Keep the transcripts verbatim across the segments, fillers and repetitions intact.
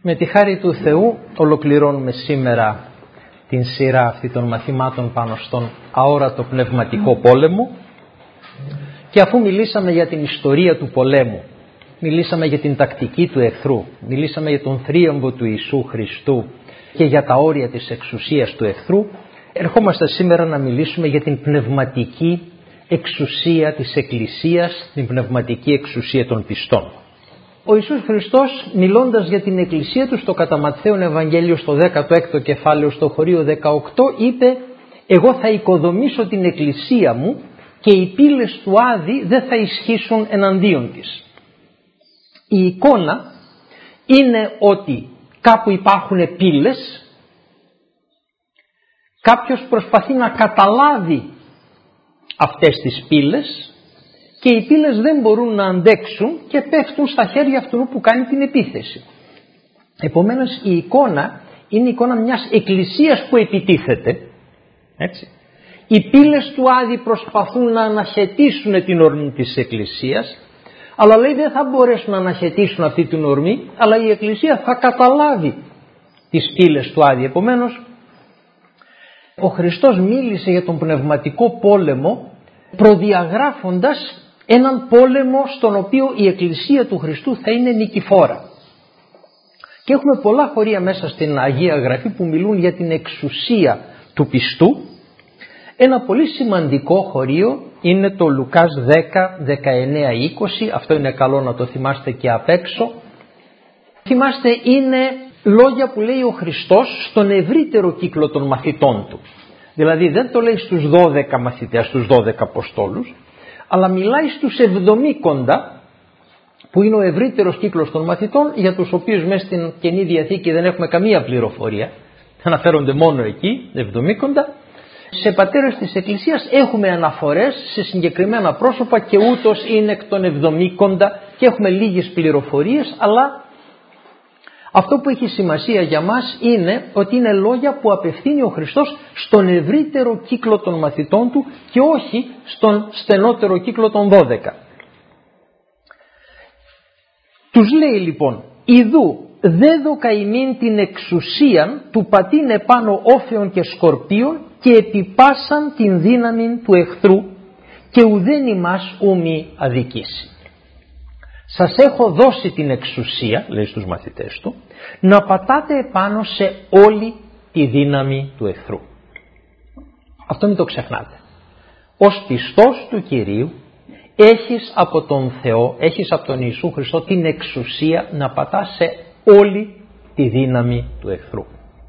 Με τη χάρη του Θεού ολοκληρώνουμε σήμερα την σειρά αυτή των μαθημάτων πάνω στον αόρατο πνευματικό πόλεμο, και αφού μιλήσαμε για την ιστορία του πολέμου, μιλήσαμε για την τακτική του εχθρού, μιλήσαμε για τον θρίαμβο του Ιησού Χριστού και για τα όρια της εξουσίας του εχθρού, ερχόμαστε σήμερα να μιλήσουμε για την πνευματική εξουσία της Εκκλησίας, την πνευματική εξουσία των πιστών. Ο Ιησούς Χριστός, μιλώντας για την Εκκλησία του στο κατά Ματθαίον Ευαγγέλιο στο δέκατο έκτο κεφάλαιο στο χωρίο δεκαοκτώ, είπε «Εγώ θα οικοδομήσω την Εκκλησία μου και οι πύλες του Άδη δεν θα ισχύσουν εναντίον της». Η εικόνα είναι ότι κάπου υπάρχουν πύλες, κάποιος προσπαθεί να καταλάβει αυτές τις πύλες και οι πύλες δεν μπορούν να αντέξουν και πέφτουν στα χέρια αυτού που κάνει την επίθεση. Επομένως η εικόνα είναι η εικόνα μιας εκκλησίας που επιτίθεται, έτσι. Οι πύλες του Άδη προσπαθούν να αναχαιτήσουν την ορμή της εκκλησίας, αλλά λέει δεν θα μπορέσουν να αναχαιτήσουν αυτή την ορμή, αλλά η εκκλησία θα καταλάβει τις πύλες του Άδη. Επομένως ο Χριστός μίλησε για τον πνευματικό πόλεμο, προδιαγράφοντας έναν πόλεμο στον οποίο η Εκκλησία του Χριστού θα είναι νικηφόρα. Και έχουμε πολλά χωρία μέσα στην Αγία Γραφή που μιλούν για την εξουσία του πιστού. Ένα πολύ σημαντικό χωρίο είναι το Λουκάς δέκα, δεκαεννέα, είκοσι, αυτό είναι καλό να το θυμάστε και απ' έξω. Θυμάστε, είναι λόγια που λέει ο Χριστός στον ευρύτερο κύκλο των μαθητών του. Δηλαδή δεν το λέει στους δώδεκα μαθητές, στους δώδεκα αποστόλους, αλλά μιλάει στους εβδομήκοντα, που είναι ο ευρύτερος κύκλος των μαθητών, για τους οποίους μέσα στην Καινή Διαθήκη δεν έχουμε καμία πληροφορία, αναφέρονται μόνο εκεί, εβδομήκοντα. Σε πατέρες της Εκκλησίας έχουμε αναφορές σε συγκεκριμένα πρόσωπα και ούτως είναι εκ των εβδομήκοντα και έχουμε λίγες πληροφορίες, αλλά αυτό που έχει σημασία για μας είναι ότι είναι λόγια που απευθύνει ο Χριστός στον ευρύτερο κύκλο των μαθητών του και όχι στον στενότερο κύκλο των δώδεκα. Τους λέει λοιπόν «Ιδού δέδοκα ημίν την εξουσίαν του πατήν επάνω όφεων και σκορπίων και επιπάσαν την δύναμη του εχθρού και ουδέν ημάς ούμι αδικήσει». Σας έχω δώσει την εξουσία, λέει στους μαθητές του, να πατάτε επάνω σε όλη τη δύναμη του εχθρού. Αυτό μην το ξεχνάτε. Ως πιστός του Κυρίου έχεις από τον Θεό, έχεις από τον Ιησού Χριστό την εξουσία να πατάς σε όλη τη δύναμη του εχθρού.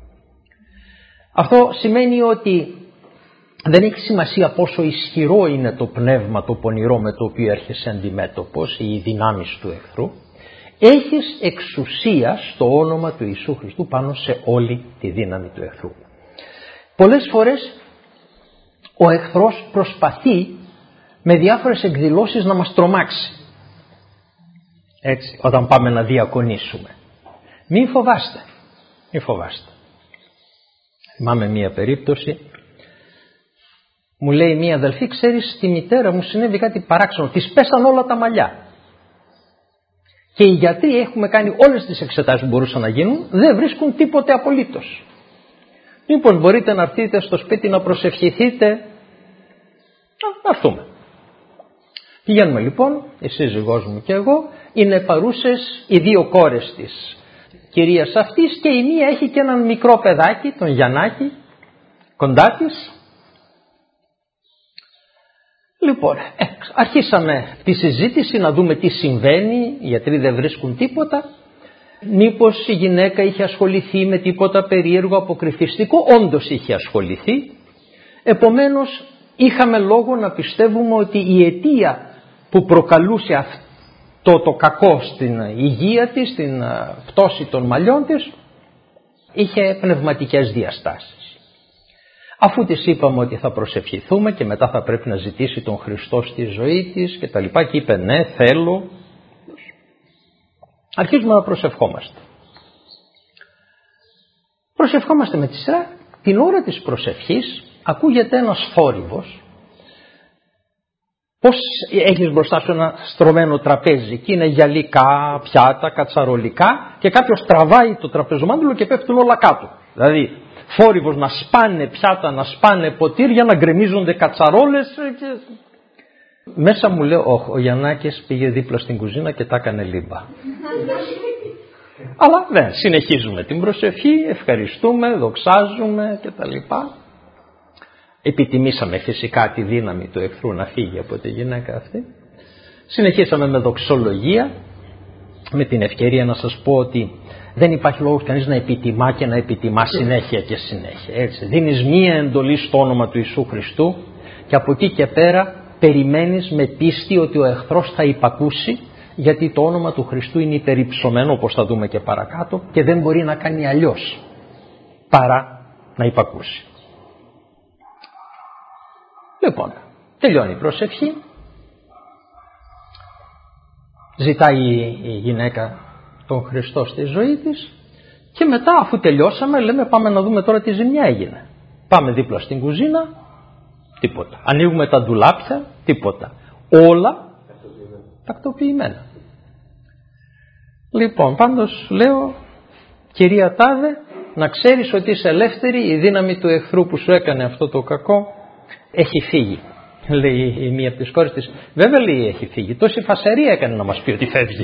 Αυτό σημαίνει ότι δεν έχει σημασία πόσο ισχυρό είναι το πνεύμα, το πονηρό με το οποίο έρχεσαι αντιμέτωπος, οι δυνάμεις του εχθρού. Έχεις εξουσία στο όνομα του Ιησού Χριστού πάνω σε όλη τη δύναμη του εχθρού. Πολλές φορές ο εχθρός προσπαθεί με διάφορες εκδηλώσεις να μας τρομάξει. Έτσι, όταν πάμε να διακονήσουμε. Μην φοβάστε, μην φοβάστε. Θυμάμαι μία περίπτωση. Μου λέει μία αδελφή, ξέρεις, στη μητέρα μου συνέβη κάτι παράξενο, της πέσαν όλα τα μαλλιά. Και οι γιατροί, έχουμε κάνει όλες τις εξετάσεις που μπορούσαν να γίνουν, δεν βρίσκουν τίποτε απολύτως. Μήπως μπορείτε να έρθετε στο σπίτι να προσευχηθείτε? Να έρθουμε. Πηγαίνουμε λοιπόν, η σύζυγός μου και εγώ, είναι παρούσες οι δύο κόρες της κυρίας αυτής και η μία έχει και έναν μικρό παιδάκι, τον Γιαννάκη, κοντά της. Λοιπόν, ε, αρχίσαμε τη συζήτηση να δούμε τι συμβαίνει, οι γιατροί δεν βρίσκουν τίποτα. Μήπως η γυναίκα είχε ασχοληθεί με τίποτα περίεργο αποκρυφιστικό? Όντως είχε ασχοληθεί. Επομένως είχαμε λόγο να πιστεύουμε ότι η αιτία που προκαλούσε αυτό το κακό στην υγεία της, στην πτώση των μαλλιών της, είχε πνευματικές διαστάσεις. Αφού της είπαμε ότι θα προσευχηθούμε και μετά θα πρέπει να ζητήσει τον Χριστό στη ζωή της και τα λοιπά, και είπε ναι θέλω, αρχίζουμε να προσευχόμαστε. Προσευχόμαστε με τη σειρά. Την ώρα της προσευχής ακούγεται ένας θόρυβος Πώς έχεις μπροστά σου ένα στρωμένο τραπέζι και είναι γυαλικά, πιάτα, κατσαρολικά και κάποιος τραβάει το τραπεζομάντιλο και πέφτουν όλα κάτω. Δηλαδή θόρυβος να σπάνε πιάτα, να σπάνε ποτήρια, να γκρεμίζονται κατσαρόλες και... Μέσα μου λέω, όχι, ο Γιαννάκης πήγε δίπλα στην κουζίνα και τα έκανε λίμπα. Αλλά ναι, συνεχίζουμε την προσευχή, ευχαριστούμε, δοξάζουμε κτλ. Επιτιμήσαμε φυσικά τη δύναμη του εχθρού να φύγει από τη γυναίκα αυτή. Συνεχίσαμε με δοξολογία. Με την ευκαιρία να σας πω ότι δεν υπάρχει λόγος κανείς να επιτιμά και να επιτιμά συνέχεια και συνέχεια. Έτσι. Δίνεις μία εντολή στο όνομα του Ιησού Χριστού και από εκεί και πέρα περιμένεις με πίστη ότι ο εχθρός θα υπακούσει, γιατί το όνομα του Χριστού είναι υπερυψωμένο, όπως θα δούμε και παρακάτω, και δεν μπορεί να κάνει αλλιώς παρά να υπακούσει. Λοιπόν, τελειώνει η προσευχή. Ζητάει η γυναίκα τον Χριστό στη ζωή της και μετά, αφού τελειώσαμε, λέμε πάμε να δούμε τώρα τι ζημιά έγινε. Πάμε δίπλα στην κουζίνα, τίποτα. Ανοίγουμε τα ντουλάπια, τίποτα. Όλα τακτοποιημένα. Λοιπόν, πάντως λέω, κυρία Τάδε, να ξέρεις ότι είσαι ελεύθερη, η δύναμη του εχθρού που σου έκανε αυτό το κακό έχει φύγει. Λέει η μία από τις κόρες της, βέβαια λέει έχει φύγει, τόση φασαρία έκανε να μας πει ότι φεύγει.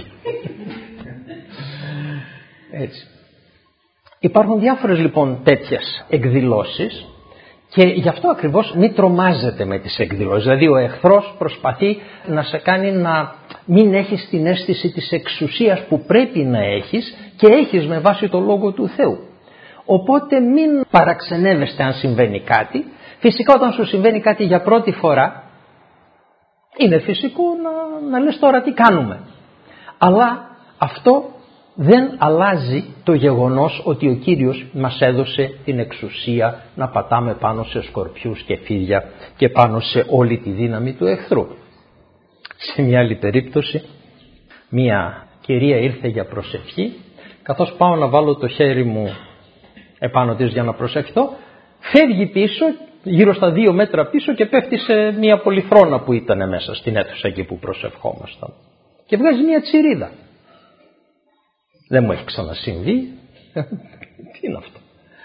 Έτσι. Υπάρχουν διάφορες λοιπόν τέτοιες εκδηλώσεις και γι' αυτό ακριβώς μην τρομάζετε με τις εκδηλώσεις. Δηλαδή ο εχθρός προσπαθεί να σε κάνει να μην έχεις την αίσθηση της εξουσίας που πρέπει να έχεις και έχεις με βάση το Λόγο του Θεού. Οπότε μην παραξενεύεστε αν συμβαίνει κάτι. Φυσικά όταν σου συμβαίνει κάτι για πρώτη φορά είναι φυσικό να, να λες τώρα τι κάνουμε. Αλλά αυτό δεν αλλάζει το γεγονός ότι ο Κύριος μας έδωσε την εξουσία να πατάμε πάνω σε σκορπιούς και φίδια και πάνω σε όλη τη δύναμη του εχθρού. Σε μια άλλη περίπτωση, μια κυρία ήρθε για προσευχή, καθώς πάω να βάλω το χέρι μου επάνω της για να προσευχηθώ, φεύγει πίσω, γύρω στα δύο μέτρα πίσω και πέφτει σε μια πολυθρόνα που ήταν μέσα στην αίθουσα εκεί που προσευχόμασταν. Και βγάζει μια τσιρίδα. Δεν μου έχει ξανασυμβεί. Τι είναι αυτό.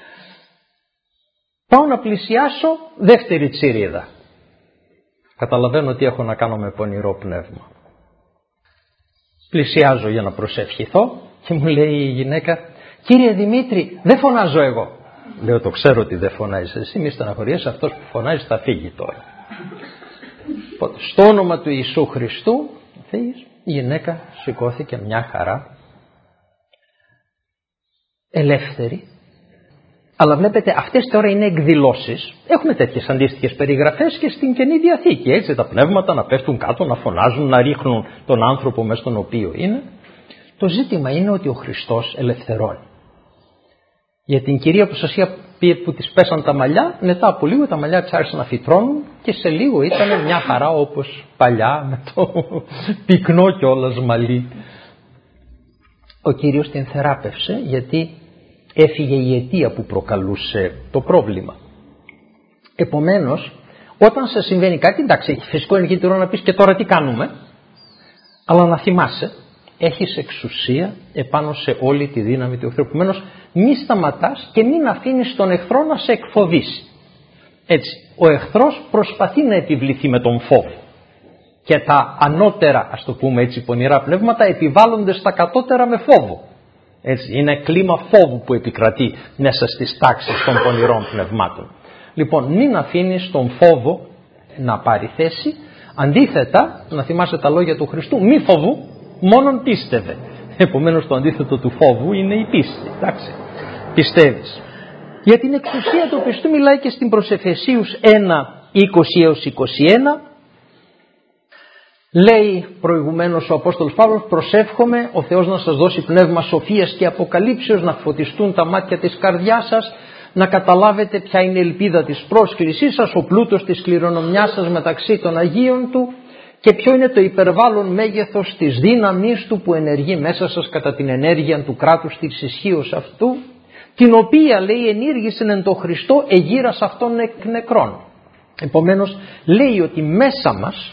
Πάω να πλησιάσω, δεύτερη τσιρίδα. Καταλαβαίνω τι έχω να κάνω με πονηρό πνεύμα. Πλησιάζω για να προσευχηθώ και μου λέει η γυναίκα, κύριε Δημήτρη, δεν φωνάζω εγώ. Λέω, το ξέρω ότι δεν φωνάζεις εσύ, μη στεναχωριέσαι, αυτός που φωνάζει θα φύγει τώρα. Στο όνομα του Ιησού Χριστού, η γυναίκα σηκώθηκε μια χαρά, ελεύθερη. Αλλά βλέπετε, αυτές τώρα είναι εκδηλώσεις. Έχουμε τέτοιες αντίστοιχες περιγραφές και στην Καινή Διαθήκη. Έτσι, τα πνεύματα να πέφτουν κάτω, να φωνάζουν, να ρίχνουν τον άνθρωπο μέσα στον οποίο είναι. Το ζήτημα είναι ότι ο Χριστός ελευθερώνει. Για την κυρία που σας είχα πει που της πέσαν τα μαλλιά, μετά από λίγο τα μαλλιά της άρχισαν να φυτρώνουν και σε λίγο ήταν μια χαρά όπως παλιά με το πυκνό κιόλας μαλλί. Ο Κύριος την θεράπευσε γιατί έφυγε η αιτία που προκαλούσε το πρόβλημα. Επομένως, όταν σας συμβαίνει κάτι, εντάξει, φυσικό είναι και να πεις και τώρα τι κάνουμε, αλλά να θυμάσαι, έχεις εξουσία επάνω σε όλη τη δύναμη του εχθρού. Επομένως, μη σταματάς και μην αφήνεις τον εχθρό να σε εκφοβήσει. Έτσι, ο εχθρός προσπαθεί να επιβληθεί με τον φόβο. Και τα ανώτερα, ας το πούμε έτσι, πονηρά πνεύματα επιβάλλονται στα κατώτερα με φόβο. Έτσι, είναι κλίμα φόβου που επικρατεί μέσα στις τάξεις των πονηρών πνευμάτων. Λοιπόν, μην αφήνεις τον φόβο να πάρει θέση. Αντίθετα, να θυμάσαι τα λόγια του Χριστού, μη φοβού, μόνον πίστευε. Επομένως, το αντίθετο του φόβου είναι η πίστη. Εντάξει, πιστεύεις. Για την εξουσία του πιστού μιλάει και στην προς Εφεσίους ένα, είκοσι έως είκοσι ένα. Λέει προηγουμένως ο Απόστολος Παύλος, προσεύχομαι ο Θεός να σας δώσει πνεύμα σοφίας και αποκαλύψεως, να φωτιστούν τα μάτια της καρδιάς σας, να καταλάβετε ποια είναι η ελπίδα της πρόσκλησής σας, ο πλούτος της κληρονομιάς σας μεταξύ των Αγίων Του και ποιο είναι το υπερβάλλον μέγεθος της δύναμής Του που ενεργεί μέσα σας κατά την ενέργεια του κράτους της ισχύως αυτού, την οποία λέει ενήργησε εν το Χριστό εγείρας αυτών εκ νεκρών. Επομένως λέει ότι μέσα μας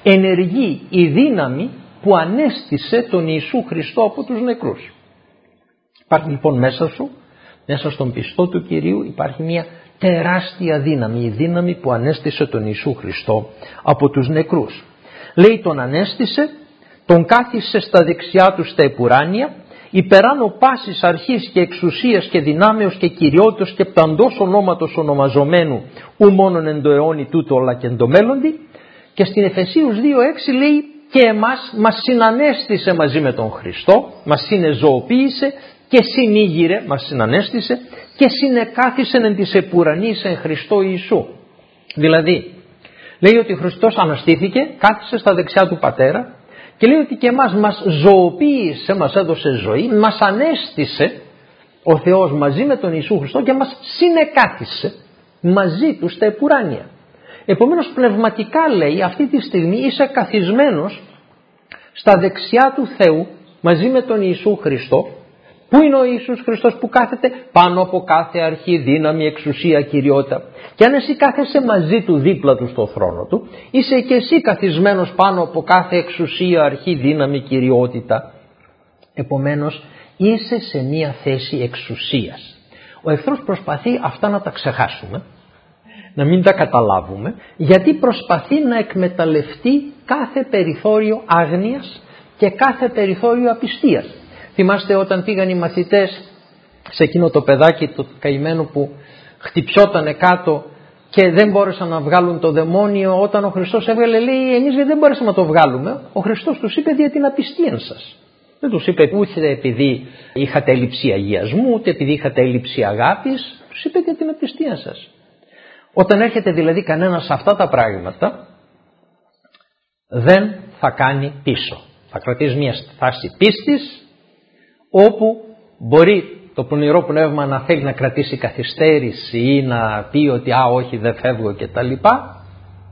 ενεργεί η δύναμη που ανέστησε τον Ιησού Χριστό από τους νεκρούς. Υπάρχει λοιπόν μέσα σου, μέσα στον πιστό του Κυρίου, υπάρχει μια τεράστια δύναμη, η δύναμη που ανέστησε τον Ιησού Χριστό από τους νεκρούς. Λέει τον ανέστησε, τον κάθισε στα δεξιά του στα επουράνια, υπεράνω πάσης αρχής και εξουσίας και δυνάμεως και κυριότητος και πταντός ονόματος ονομαζομένου ου μόνον εν το αιώνι τούτο αλλά και εν το μέλλοντι. Και στην Εφεσίους δύο έξι λέει και εμάς μας συνανέστησε μαζί με τον Χριστό, μας συνεζωοποίησε και συνήγηρε, μας συνανέστησε και συνεκάθισεν εν της επουρανής εν Χριστώ Ιησού. Δηλαδή λέει ότι ο Χριστός αναστήθηκε, κάθισε στα δεξιά του Πατέρα και λέει ότι και εμάς μας ζωοποίησε, μας έδωσε ζωή, μας ανέστησε ο Θεός μαζί με τον Ιησού Χριστό και μας συνεκάθισε μαζί του στα επουράνια. Επομένως πνευματικά λέει αυτή τη στιγμή είσαι καθισμένος στα δεξιά του Θεού μαζί με τον Ιησού Χριστό. Πού είναι ο Ιησούς Χριστός που κάθεται? Πάνω από κάθε αρχή, δύναμη, εξουσία, κυριότητα. Και αν εσύ κάθεσαι μαζί του δίπλα του στο θρόνο του, είσαι και εσύ καθισμένος πάνω από κάθε εξουσία, αρχή, δύναμη, κυριότητα. Επομένως είσαι σε μία θέση εξουσίας. Ο εχθρός προσπαθεί αυτά να τα ξεχάσουμε, να μην τα καταλάβουμε, γιατί προσπαθεί να εκμεταλλευτεί κάθε περιθώριο άγνοιας και κάθε περιθώριο απιστίας. Θυμάστε όταν πήγαν οι μαθητές σε εκείνο το παιδάκι το καημένο που χτυπιότανε κάτω και δεν μπόρεσαν να βγάλουν το δαιμόνιο, όταν ο Χριστός έβγαλε, λέει, εμείς δεν μπόρεσαμε να το βγάλουμε. Ο Χριστός τους είπε για την απιστία σας. Δεν τους είπε ούτε επειδή είχατε έλλειψη αγιασμού, ούτε επειδή είχατε έλλειψη αγάπης, τους είπε για την απιστία σας. Όταν έρχεται δηλαδή κανένας σε αυτά τα πράγματα, δεν θα κάνει πίσω. Θα κρατήσει μια στάση πίστης, όπου μπορεί το πονηρό πνεύμα να θέλει να κρατήσει καθυστέρηση ή να πει ότι α όχι δεν φεύγω και τα λοιπά,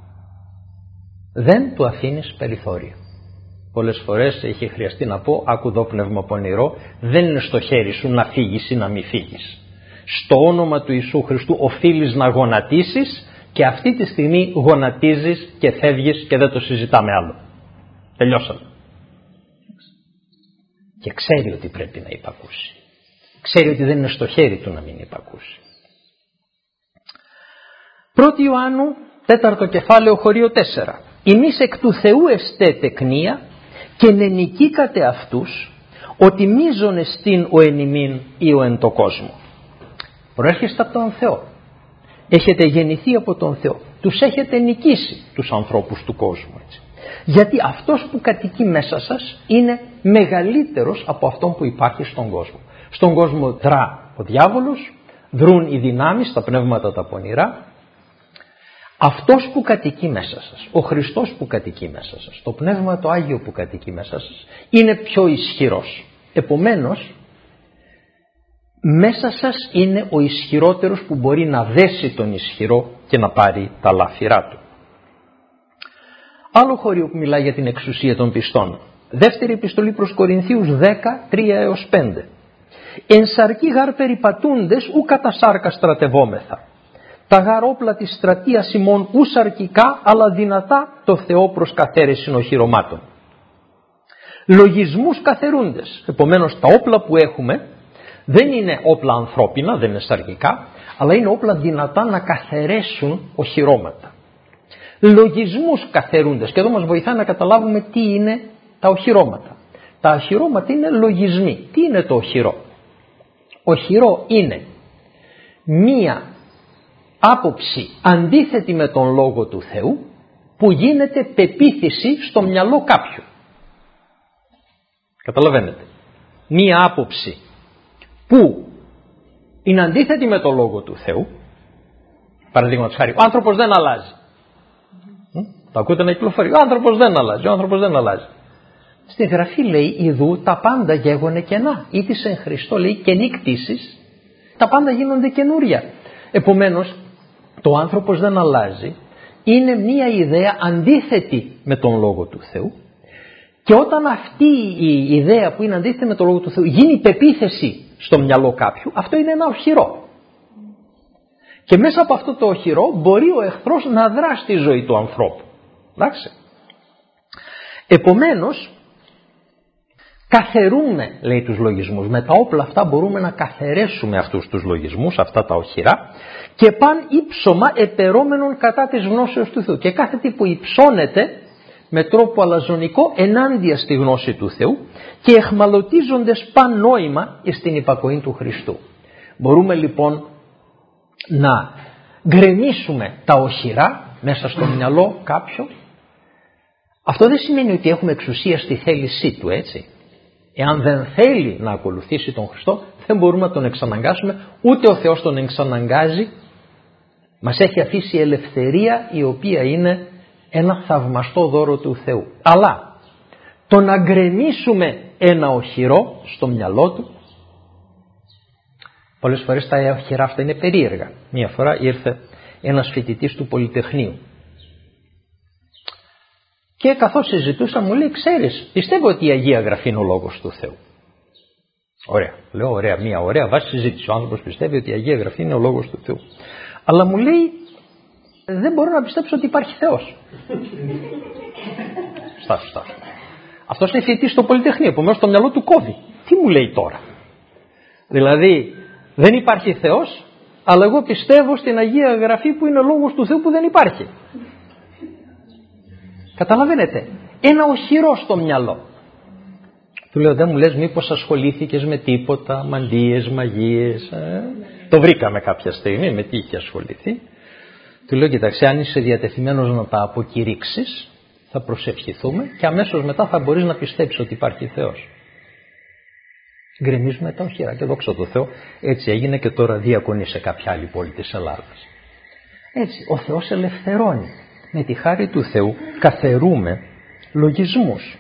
δεν του αφήνεις περιθώριο. Πολλές φορές έχει χρειαστεί να πω, άκου εδώ πνεύμα πονηρό, δεν είναι στο χέρι σου να φύγεις ή να μην φύγεις. Στο όνομα του Ιησού Χριστού οφείλεις να γονατίσεις και αυτή τη στιγμή γονατίζεις και φεύγεις και δεν το συζητάμε άλλο. Τελειώσαμε. Και ξέρει ότι πρέπει να υπακούσει. Ξέρει ότι δεν είναι στο χέρι του να μην υπακούσει. Πρώτη Ιωάννου, τέταρτο κεφάλαιο, χωρίο τέσσερα. Ημείς εκ του Θεού εστέ τεκνία και νενικήκατε αυτούς ότι μίζων εστίν ο εν ημίν ή ο εν το κόσμο. Προέρχεστε από τον Θεό. Έχετε γεννηθεί από τον Θεό. Τους έχετε νικήσει τους ανθρώπους του κόσμου. Έτσι. Γιατί αυτός που κατοικεί μέσα σας είναι μεγαλύτερος από αυτόν που υπάρχει στον κόσμο. Στον κόσμο δρά ο διάβολος, δρούν οι δυνάμεις, τα πνεύματα τα πονηρά. Αυτός που κατοικεί μέσα σας, ο Χριστός που κατοικεί μέσα σας, το Πνεύμα το Άγιο που κατοικεί μέσα σας, είναι πιο ισχυρός. Επομένως, μέσα σας είναι ο ισχυρότερος που μπορεί να δέσει τον ισχυρό και να πάρει τα λάφυρά του. Άλλο χωρίο που μιλάει για την εξουσία των πιστών. Δεύτερη επιστολή προς Κορινθίους δέκα, τρία έως πέντε. Εν σαρκή γάρ περιπατούντες ου κατά σάρκα στρατευόμεθα. Τα γάρ όπλα της στρατείας ημών ου σαρκικά αλλά δυνατά το Θεό προς καθαίρεση οχυρωμάτων. Λογισμούς καθαιρούντες. Επομένως τα όπλα που έχουμε δεν είναι όπλα ανθρώπινα, δεν είναι σαρκικά, αλλά είναι όπλα δυνατά να καθαιρέσουν οχυρώματα. Λογισμούς καθαιρούντες. Και εδώ μας βοηθάει να καταλάβουμε τι είναι τα οχυρώματα. Τα οχυρώματα είναι λογισμοί. Τι είναι το οχυρό? Οχυρό είναι μία άποψη αντίθετη με τον Λόγο του Θεού που γίνεται πεποίθηση στο μυαλό κάποιου. Καταλαβαίνετε. Μία άποψη που είναι αντίθετη με τον Λόγο του Θεού. Παραδείγματος χάρη, ο άνθρωπος δεν αλλάζει. Το ακούτε να κυκλοφορεί. Ο άνθρωπος δεν αλλάζει. Ο άνθρωπος δεν αλλάζει. Στη Γραφή λέει, ιδού τα πάντα γέγονε κενά. Ήτης εν Χριστώ λέει καινή κτήσεις, τα πάντα γίνονται καινούρια. Επομένως, το άνθρωπος δεν αλλάζει είναι μία ιδέα αντίθετη με τον Λόγο του Θεού. Και όταν αυτή η ιδέα που είναι αντίθετη με τον Λόγο του Θεού γίνει πεποίθηση στο μυαλό κάποιου, αυτό είναι ένα οχυρό. Και μέσα από αυτό το οχυρό μπορεί ο εχθρός να δράσει τη ζωή του ανθρώπου. Εντάξει. Επομένως, καθερούμε, λέει, τους λογισμούς. Με τα όπλα αυτά μπορούμε να καθαιρέσουμε αυτούς τους λογισμούς, αυτά τα οχυρά, και παν ύψωμα επερώμενον κατά της γνώσεως του Θεού. Και κάθε τι που υψώνεται με τρόπο αλαζονικό ενάντια στη γνώση του Θεού και εχμαλωτίζοντες παν νόημα στην υπακοή του Χριστού. Μπορούμε λοιπόν να γκρεμίσουμε τα οχυρά μέσα στο μυαλό κάποιου. Αυτό δεν σημαίνει ότι έχουμε εξουσία στη θέλησή του, έτσι. Εάν δεν θέλει να ακολουθήσει τον Χριστό, δεν μπορούμε να τον εξαναγκάσουμε, ούτε ο Θεός τον εξαναγκάζει. Μας έχει αφήσει ελευθερία, η οποία είναι ένα θαυμαστό δώρο του Θεού. Αλλά το να γκρεμίσουμε ένα οχυρό στο μυαλό του, πολλές φορές τα οχυρά αυτά είναι περίεργα. Μία φορά ήρθε ένας φοιτητής του Πολυτεχνείου και καθώς συζητούσα μου λέει, ξέρεις, πιστεύω ότι η Αγία Γραφή είναι ο Λόγος του Θεού. Ωραία, λέω ωραία, μία ωραία βάση συζήτηση. Ο άνθρωπος πιστεύει ότι η Αγία Γραφή είναι ο Λόγος του Θεού. Αλλά μου λέει, δεν μπορώ να πιστέψω ότι υπάρχει Θεός. Στάσου, στάσου. Αυτός είναι φοιτητής στο Πολυτεχνείο, επομένως το μυαλό του κόβει. Τι μου λέει τώρα? Δηλαδή, δεν υπάρχει Θεός, αλλά εγώ πιστεύω στην Αγία Γραφή που είναι ο Λόγος του Θεού που δεν υπάρχει. Καταλαβαίνετε, ένα οχυρό στο μυαλό. Του λέω, δεν μου λες μήπως ασχολήθηκες με τίποτα, μαντείες, μαγείες? Ε? Το βρήκαμε κάποια στιγμή, με τι είχε ασχοληθεί. Του λέω, κοιτάξτε, αν είσαι διατεθειμένος να τα αποκηρύξεις, θα προσευχηθούμε και αμέσως μετά θα μπορείς να πιστέψεις ότι υπάρχει Θεός. Γκρεμίζουμε τα οχυρά και δόξα τω Θεώ, έτσι έγινε και τώρα διακονεί σε κάποια άλλη πόλη της Ελλάδας. Έτσι, ο Θεός ελευθερώνει. Με τη χάρη του Θεού καθερούμε λογισμούς.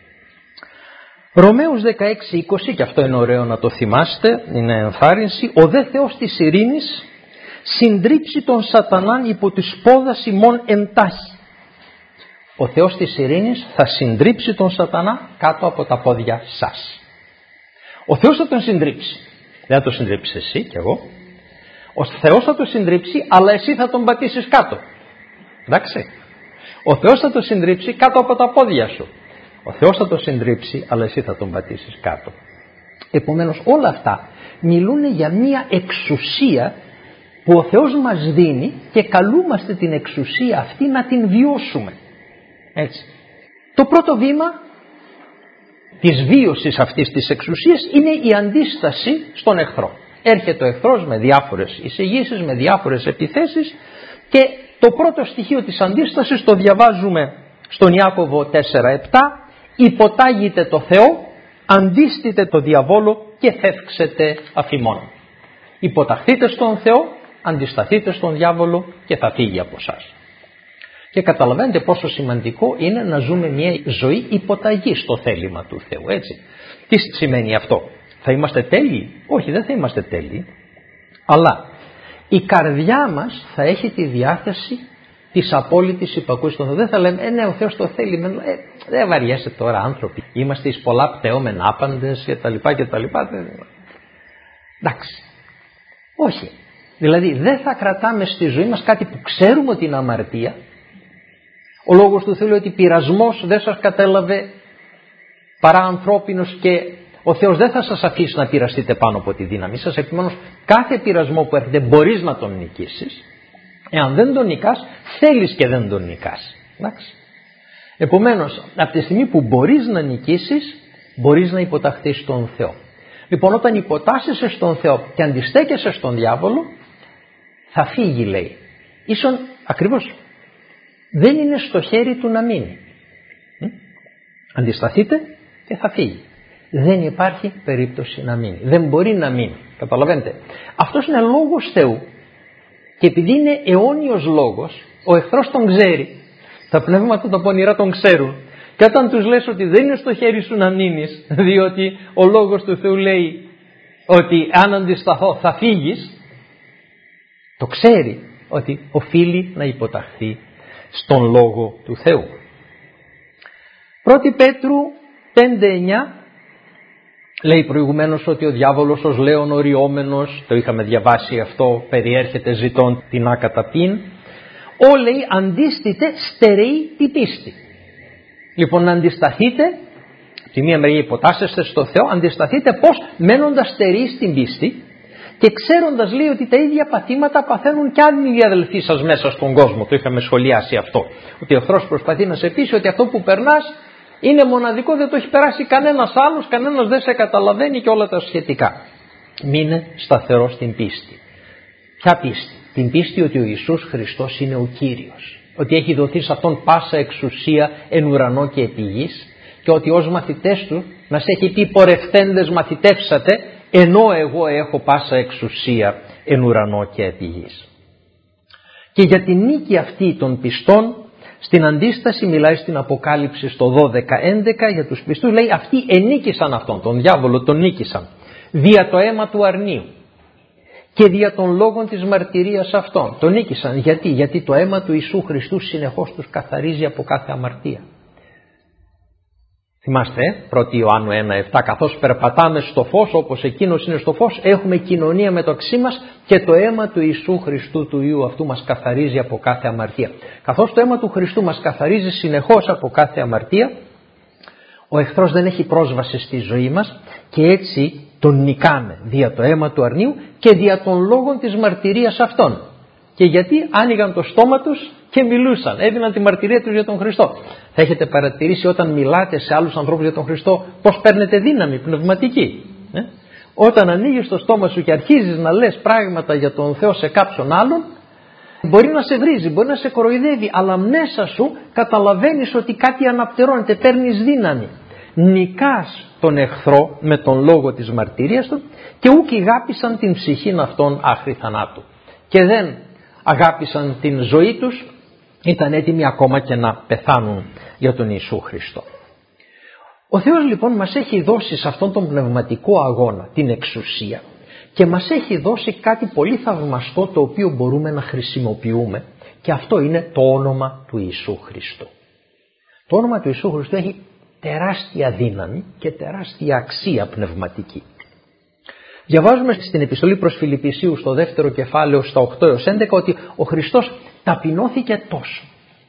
Ρωμαίους δεκαέξι είκοσι, και αυτό είναι ωραίο να το θυμάστε, είναι ενθάρρυνση. Ο δε Θεός της ειρήνης συντρίψει τον σατανάν υπό τη σπόδας ημών εντάχει. Ο Θεός της ειρήνης θα συντρίψει τον σατανά κάτω από τα πόδια σας. Ο Θεός θα τον συντρίψει. Δεν θα τον συντρίψει εσύ και εγώ. Ο Θεός θα τον συντρίψει, αλλά εσύ θα τον πατήσεις κάτω. Εντάξει. Ο Θεός θα τον συντρίψει κάτω από τα πόδια σου. Ο Θεός θα τον συντρίψει, αλλά εσύ θα τον πατήσεις κάτω. Επομένως όλα αυτά μιλούν για μία εξουσία που ο Θεός μας δίνει και καλούμαστε την εξουσία αυτή να την βιώσουμε. Έτσι. Το πρώτο βήμα της βίωσης αυτής της εξουσίας είναι η αντίσταση στον εχθρό. Έρχεται ο εχθρός με διάφορες εισηγήσεις, με διάφορες επιθέσεις και το πρώτο στοιχείο της αντίστασης το διαβάζουμε στον Ιάκωβο τέσσερα επτά. Υποτάγετε το Θεό, αντίστητε το διαβόλο και φεύξετε αφημών. Υποταχθείτε στον Θεό, αντισταθείτε στον διάβολο και θα φύγει από εσάς. Και καταλαβαίνετε πόσο σημαντικό είναι να ζούμε μια ζωή υποταγή στο θέλημα του Θεού, έτσι. Τι σημαίνει αυτό? Θα είμαστε τέλειοι? Όχι, δεν θα είμαστε τέλειοι. Αλλά η καρδιά μας θα έχει τη διάθεση της απόλυτης υπακούης στον Θεό. Δεν θα λέμε, ε, ναι, ο Θεός το θέλει. Ε, δεν βαριέσαι τώρα άνθρωποι. Είμαστε εις πολλά πτεώμεν άπαντες και τα λοιπά και τα λοιπά. Εντάξει. Όχι. Δηλαδή δεν θα κρατάμε στη ζωή μας κάτι που ξέρουμε ότι είναι αμαρτία. Ο λόγος του Θεού λέει ότι πειρασμός δεν σας κατέλαβε παρά ανθρώπινος και ο Θεός δεν θα σας αφήσει να πειραστείτε πάνω από τη δύναμη σας. Επομένως κάθε πειρασμό που έρχεται μπορείς να τον νικήσεις. Εάν δεν τον νικάς, θέλεις και δεν τον νικάς. Εντάξει. Επομένως, από τη στιγμή που μπορείς να νικήσεις, μπορείς να υποταχθείς στον Θεό. Λοιπόν, όταν υποτάσσεσαι στον Θεό και αντιστέκεσαι στον διάβολο, θα φύγει, λέει. Ίσον, ακριβώς, δεν είναι στο χέρι του να μείνει. Hm? Αντισταθείτε και θα φύγει. Δεν υπάρχει περίπτωση να μείνει. Δεν μπορεί να μείνει. Καταλαβαίνετε. Αυτός είναι λόγος Θεού. Και επειδή είναι αιώνιος λόγος, ο εχθρός τον ξέρει. Τα πνεύματα τα πονηρά τον ξέρουν. Και όταν τους λες ότι δεν είναι στο χέρι σου να μείνεις, διότι ο λόγος του Θεού λέει ότι αν αντισταθώ θα φύγεις, το ξέρει ότι οφείλει να υποταχθεί στον λόγο του Θεού. πρώτη Πέτρου πέντε εννιά λέει προηγουμένως ότι ο διάβολος ως λέων οριόμενος, το είχαμε διαβάσει αυτό, περιέρχεται ζητών την άκαταπήν. Ό, λέει, αντίστητε στερεεί την πίστη. Λοιπόν, να αντισταθείτε, από τη μία μεριά υποτάσσεστε στο Θεό, αντισταθείτε πώς? Μένοντας στερείς στην πίστη και ξέροντας, λέει, ότι τα ίδια παθήματα παθαίνουν και άλλοι αδελφοί σας μέσα στον κόσμο. Το είχαμε σχολιάσει αυτό. Ότι ο εχθρός προσπαθεί να σε πείσει ότι αυτό που περνάς είναι μοναδικό, δεν το έχει περάσει κανένας άλλος, κανένας δεν σε καταλαβαίνει και όλα τα σχετικά. Μείνε σταθερός στην πίστη. Ποια πίστη? Την πίστη ότι ο Ιησούς Χριστός είναι ο Κύριος. Ότι έχει δοθεί σε Αυτόν πάσα εξουσία εν ουρανό και επί γης, και ότι ως μαθητές Του να σε έχει πει πορευθέντες μαθητεύσατε, ενώ εγώ έχω πάσα εξουσία εν ουρανό και επί γης. Και για την νίκη αυτή των πιστών, στην αντίσταση μιλάει στην Αποκάλυψη στο δώδεκα έντεκα για τους πιστούς, λέει αυτοί ενίκησαν Αυτόν, τον διάβολο τον νίκησαν, δια το αίμα του αρνίου και δια των λόγων της μαρτυρίας Αυτών. Τον νίκησαν γιατί? Γιατί το αίμα του Ιησού Χριστού συνεχώς τους καθαρίζει από κάθε αμαρτία. Θυμάστε, πρώτη Ιωάννου ένα επτά, καθώς περπατάμε στο φως όπως εκείνος είναι στο φως, έχουμε κοινωνία μεταξύ μας και το αίμα του Ιησού Χριστού του Υιού αυτού μας καθαρίζει από κάθε αμαρτία. Καθώς το αίμα του Χριστού μας καθαρίζει συνεχώς από κάθε αμαρτία, ο εχθρός δεν έχει πρόσβαση στη ζωή μας και έτσι τον νικάμε δια το αίμα του αρνίου και δια των λόγων της μαρτυρίας Αυτών. Και γιατί άνοιγαν το στόμα τους και μιλούσαν, έδιναν τη μαρτυρία τους για τον Χριστό. Θα έχετε παρατηρήσει όταν μιλάτε σε άλλους ανθρώπους για τον Χριστό πώς παίρνετε δύναμη πνευματική. Ε? Όταν ανοίγεις το στόμα σου και αρχίζεις να λες πράγματα για τον Θεό σε κάποιον άλλον, μπορεί να σε βρίζει, μπορεί να σε κοροϊδεύει, αλλά μέσα σου καταλαβαίνεις ότι κάτι αναπτερώνεται, παίρνεις δύναμη. Νικάς τον εχθρό με τον λόγο της μαρτυρίας του και ούκ αγάπησαν την ψυχήν αυτών άχρη θανάτου. Και δεν αγάπησαν την ζωή τους, ήταν έτοιμοι ακόμα και να πεθάνουν για τον Ιησού Χριστό. Ο Θεός λοιπόν μας έχει δώσει σε αυτόν τον πνευματικό αγώνα την εξουσία και μας έχει δώσει κάτι πολύ θαυμαστό το οποίο μπορούμε να χρησιμοποιούμε, και αυτό είναι το όνομα του Ιησού Χριστού. Το όνομα του Ιησού Χριστού έχει τεράστια δύναμη και τεράστια αξία πνευματική. Διαβάζουμε στην επιστολή προς Φιλιππισίους στο δεύτερο κεφάλαιο στα οκτώ έως έντεκα ότι ο Χριστός ταπεινώθηκε τόσο.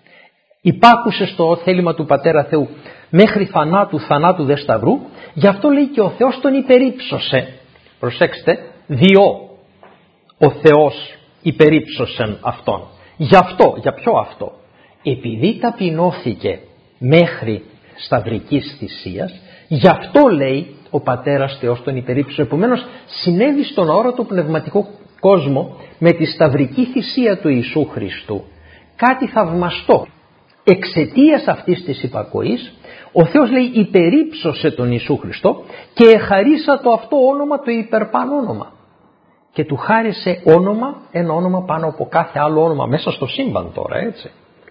Υπάκουσε στο θέλημα του Πατέρα Θεού μέχρι θανάτου, θανάτου δε σταυρού, γι' αυτό λέει και ο Θεός τον υπερύψωσε. Προσέξτε, διό ο Θεός υπερύψωσεν Αυτόν. Γι' αυτό, για ποιο αυτό? Επειδή ταπεινώθηκε μέχρι σταυρικής θυσίας, γι' αυτό λέει ο Πατέρας Θεός τον υπερύψωσε. Επομένως συνέβη στον αόρατο πνευματικό κόσμο με τη σταυρική θυσία του Ιησού Χριστού κάτι θαυμαστό. Εξαιτίας αυτής της υπακοής ο Θεός λέει υπερύψωσε τον Ιησού Χριστό και εχαρίσα το αυτό όνομα, το υπερπάνω όνομα, και του χάρισε όνομα, ένα όνομα πάνω από κάθε άλλο όνομα μέσα στο σύμπαν τώρα, έτσι.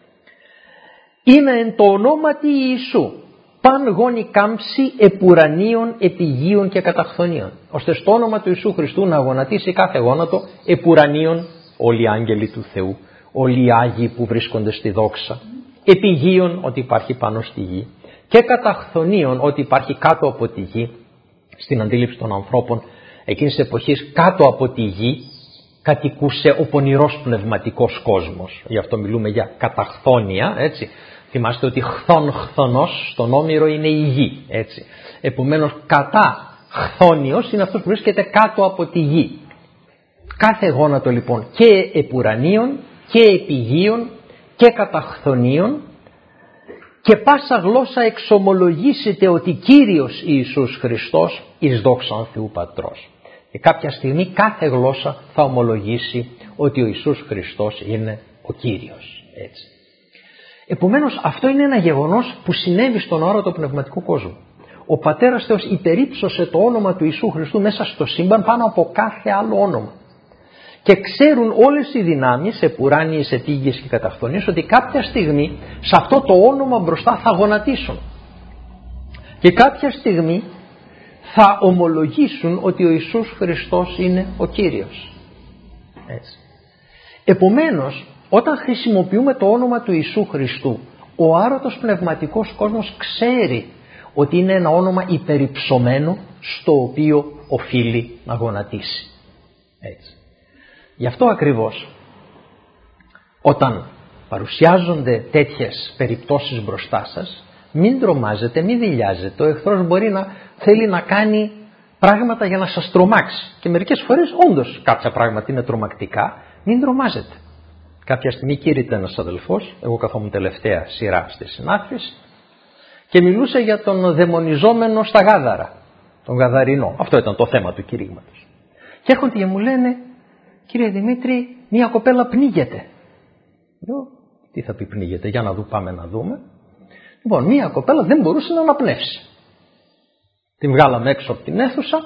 Είναι εν το ονόματι Ιησού παν γόνι κάμψη επουρανίων, επιγείων και καταχθονίων, ώστε στο όνομα του Ιησού Χριστού να γονατίσει κάθε γόνατο, επουρανίων όλοι οι άγγελοι του Θεού, όλοι οι Άγιοι που βρίσκονται στη δόξα, επιγείων ότι υπάρχει πάνω στη γη και καταχθονίων ότι υπάρχει κάτω από τη γη. Στην αντίληψη των ανθρώπων εκείνης της εποχής κάτω από τη γη κατοικούσε ο πονηρός πνευματικός κόσμος, γι' αυτό μιλούμε για καταχθόνια, έτσι. Θυμάστε ότι χθον χθονός στον Όμηρο είναι η γη, έτσι. Επομένως κατά χθόνιος είναι αυτός που βρίσκεται κάτω από τη γη. Κάθε γόνατο λοιπόν και επουρανίων και επιγείων και καταχθονίων, και πάσα γλώσσα εξομολογήσετε ότι Κύριος Ιησούς Χριστός εις δόξαν Θεού Πατρός. Και κάποια στιγμή κάθε γλώσσα θα ομολογήσει ότι ο Ιησούς Χριστός είναι ο Κύριος, έτσι. Επομένως αυτό είναι ένα γεγονός που συνέβη στον αόρατο πνευματικό κόσμο. Ο Πατέρας Θεός υπερύψωσε το όνομα του Ιησού Χριστού μέσα στο σύμπαν πάνω από κάθε άλλο όνομα. Και ξέρουν όλες οι δυνάμεις, επουράνιες, επίγειες και καταχθονίες, ότι κάποια στιγμή σε αυτό το όνομα μπροστά θα γονατίσουν. Και κάποια στιγμή θα ομολογήσουν ότι ο Ιησούς Χριστός είναι ο Κύριος. Έτσι. Επομένως, όταν χρησιμοποιούμε το όνομα του Ιησού Χριστού, ο άρωτος πνευματικός κόσμος ξέρει ότι είναι ένα όνομα υπερυψωμένο στο οποίο οφείλει να γονατίσει. Έτσι. Γι' αυτό ακριβώς όταν παρουσιάζονται τέτοιες περιπτώσεις μπροστά σας, Μην τρομάζετε, μην δειλιάζετε. Ο εχθρός μπορεί να θέλει να κάνει πράγματα για να σας τρομάξει. Και μερικές φορές όντως κάποια πράγματα είναι τρομακτικά. Μην τρομάζετε. Κάποια στιγμή κήρυτε ένας αδελφός, εγώ καθόμουν τελευταία σειρά στη συνάθρηση, και μιλούσε για τον δαιμονιζόμενο στα Γάδαρα, τον Γαδαρινό. Αυτό ήταν το θέμα του κηρύγματος. Και έρχονται και μου λένε, κύριε Δημήτρη, μια κοπέλα πνίγεται. Λέω, τι θα πει πνίγεται, για να δω, πάμε να δούμε. Λοιπόν, μια κοπέλα δεν μπορούσε να αναπνεύσει. Την βγάλαμε έξω από την αίθουσα.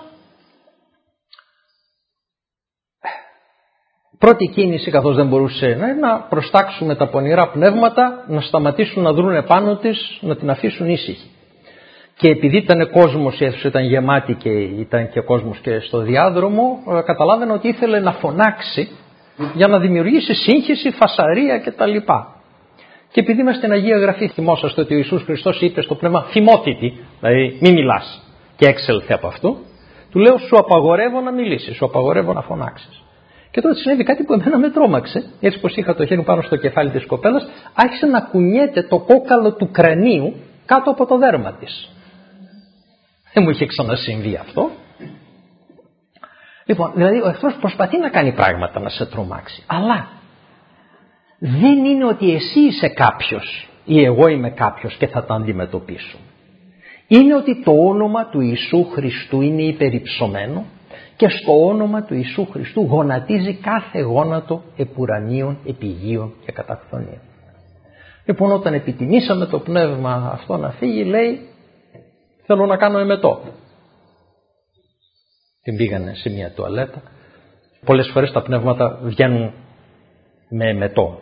Πρώτη κίνηση, καθώς δεν μπορούσε να, να προστάξουμε τα πονηρά πνεύματα, να σταματήσουν να δρουν επάνω της, να την αφήσουν ήσυχη. Και επειδή ήταν κόσμος, η αίθουσα ήταν γεμάτη και ήταν και κόσμος και στο διάδρομο, καταλάβαινα ότι ήθελε να φωνάξει για να δημιουργήσει σύγχυση, φασαρία κτλ. Και επειδή είμαστε στην Αγία Γραφή, θυμόσαστε ότι ο Ιησούς Χριστός είπε στο πνεύμα θυμόθητη, δηλαδή μη μιλάς, και έξελθε από αυτού, του λέω σου απαγορεύω να μιλήσεις, σου απαγορεύω να φωνάξεις. Και τότε συνέβη κάτι που εμένα με τρόμαξε. Έτσι πως είχα το χέρι πάνω στο κεφάλι της κοπέλας, άρχισε να κουνιέται το κόκαλο του κρανίου κάτω από το δέρμα της. Δεν μου είχε ξανασυμβεί αυτό. Λοιπόν, δηλαδή ο εχθρός προσπαθεί να κάνει πράγματα να σε τρομάξει. Αλλά δεν είναι ότι εσύ είσαι κάποιος ή εγώ είμαι κάποιος και θα τα αντιμετωπίσουν. Είναι ότι το όνομα του Ιησού Χριστού είναι υπερυψωμένο και στο όνομα του Ιησού Χριστού γονατίζει κάθε γόνατο επουρανίων, επιγείων και καταφθονίων. Λοιπόν, όταν επιτιμήσαμε το πνεύμα αυτό να φύγει, λέει, θέλω να κάνω εμετό. Την πήγανε σε μια τουαλέτα. Πολλές φορές τα πνεύματα βγαίνουν με εμετό.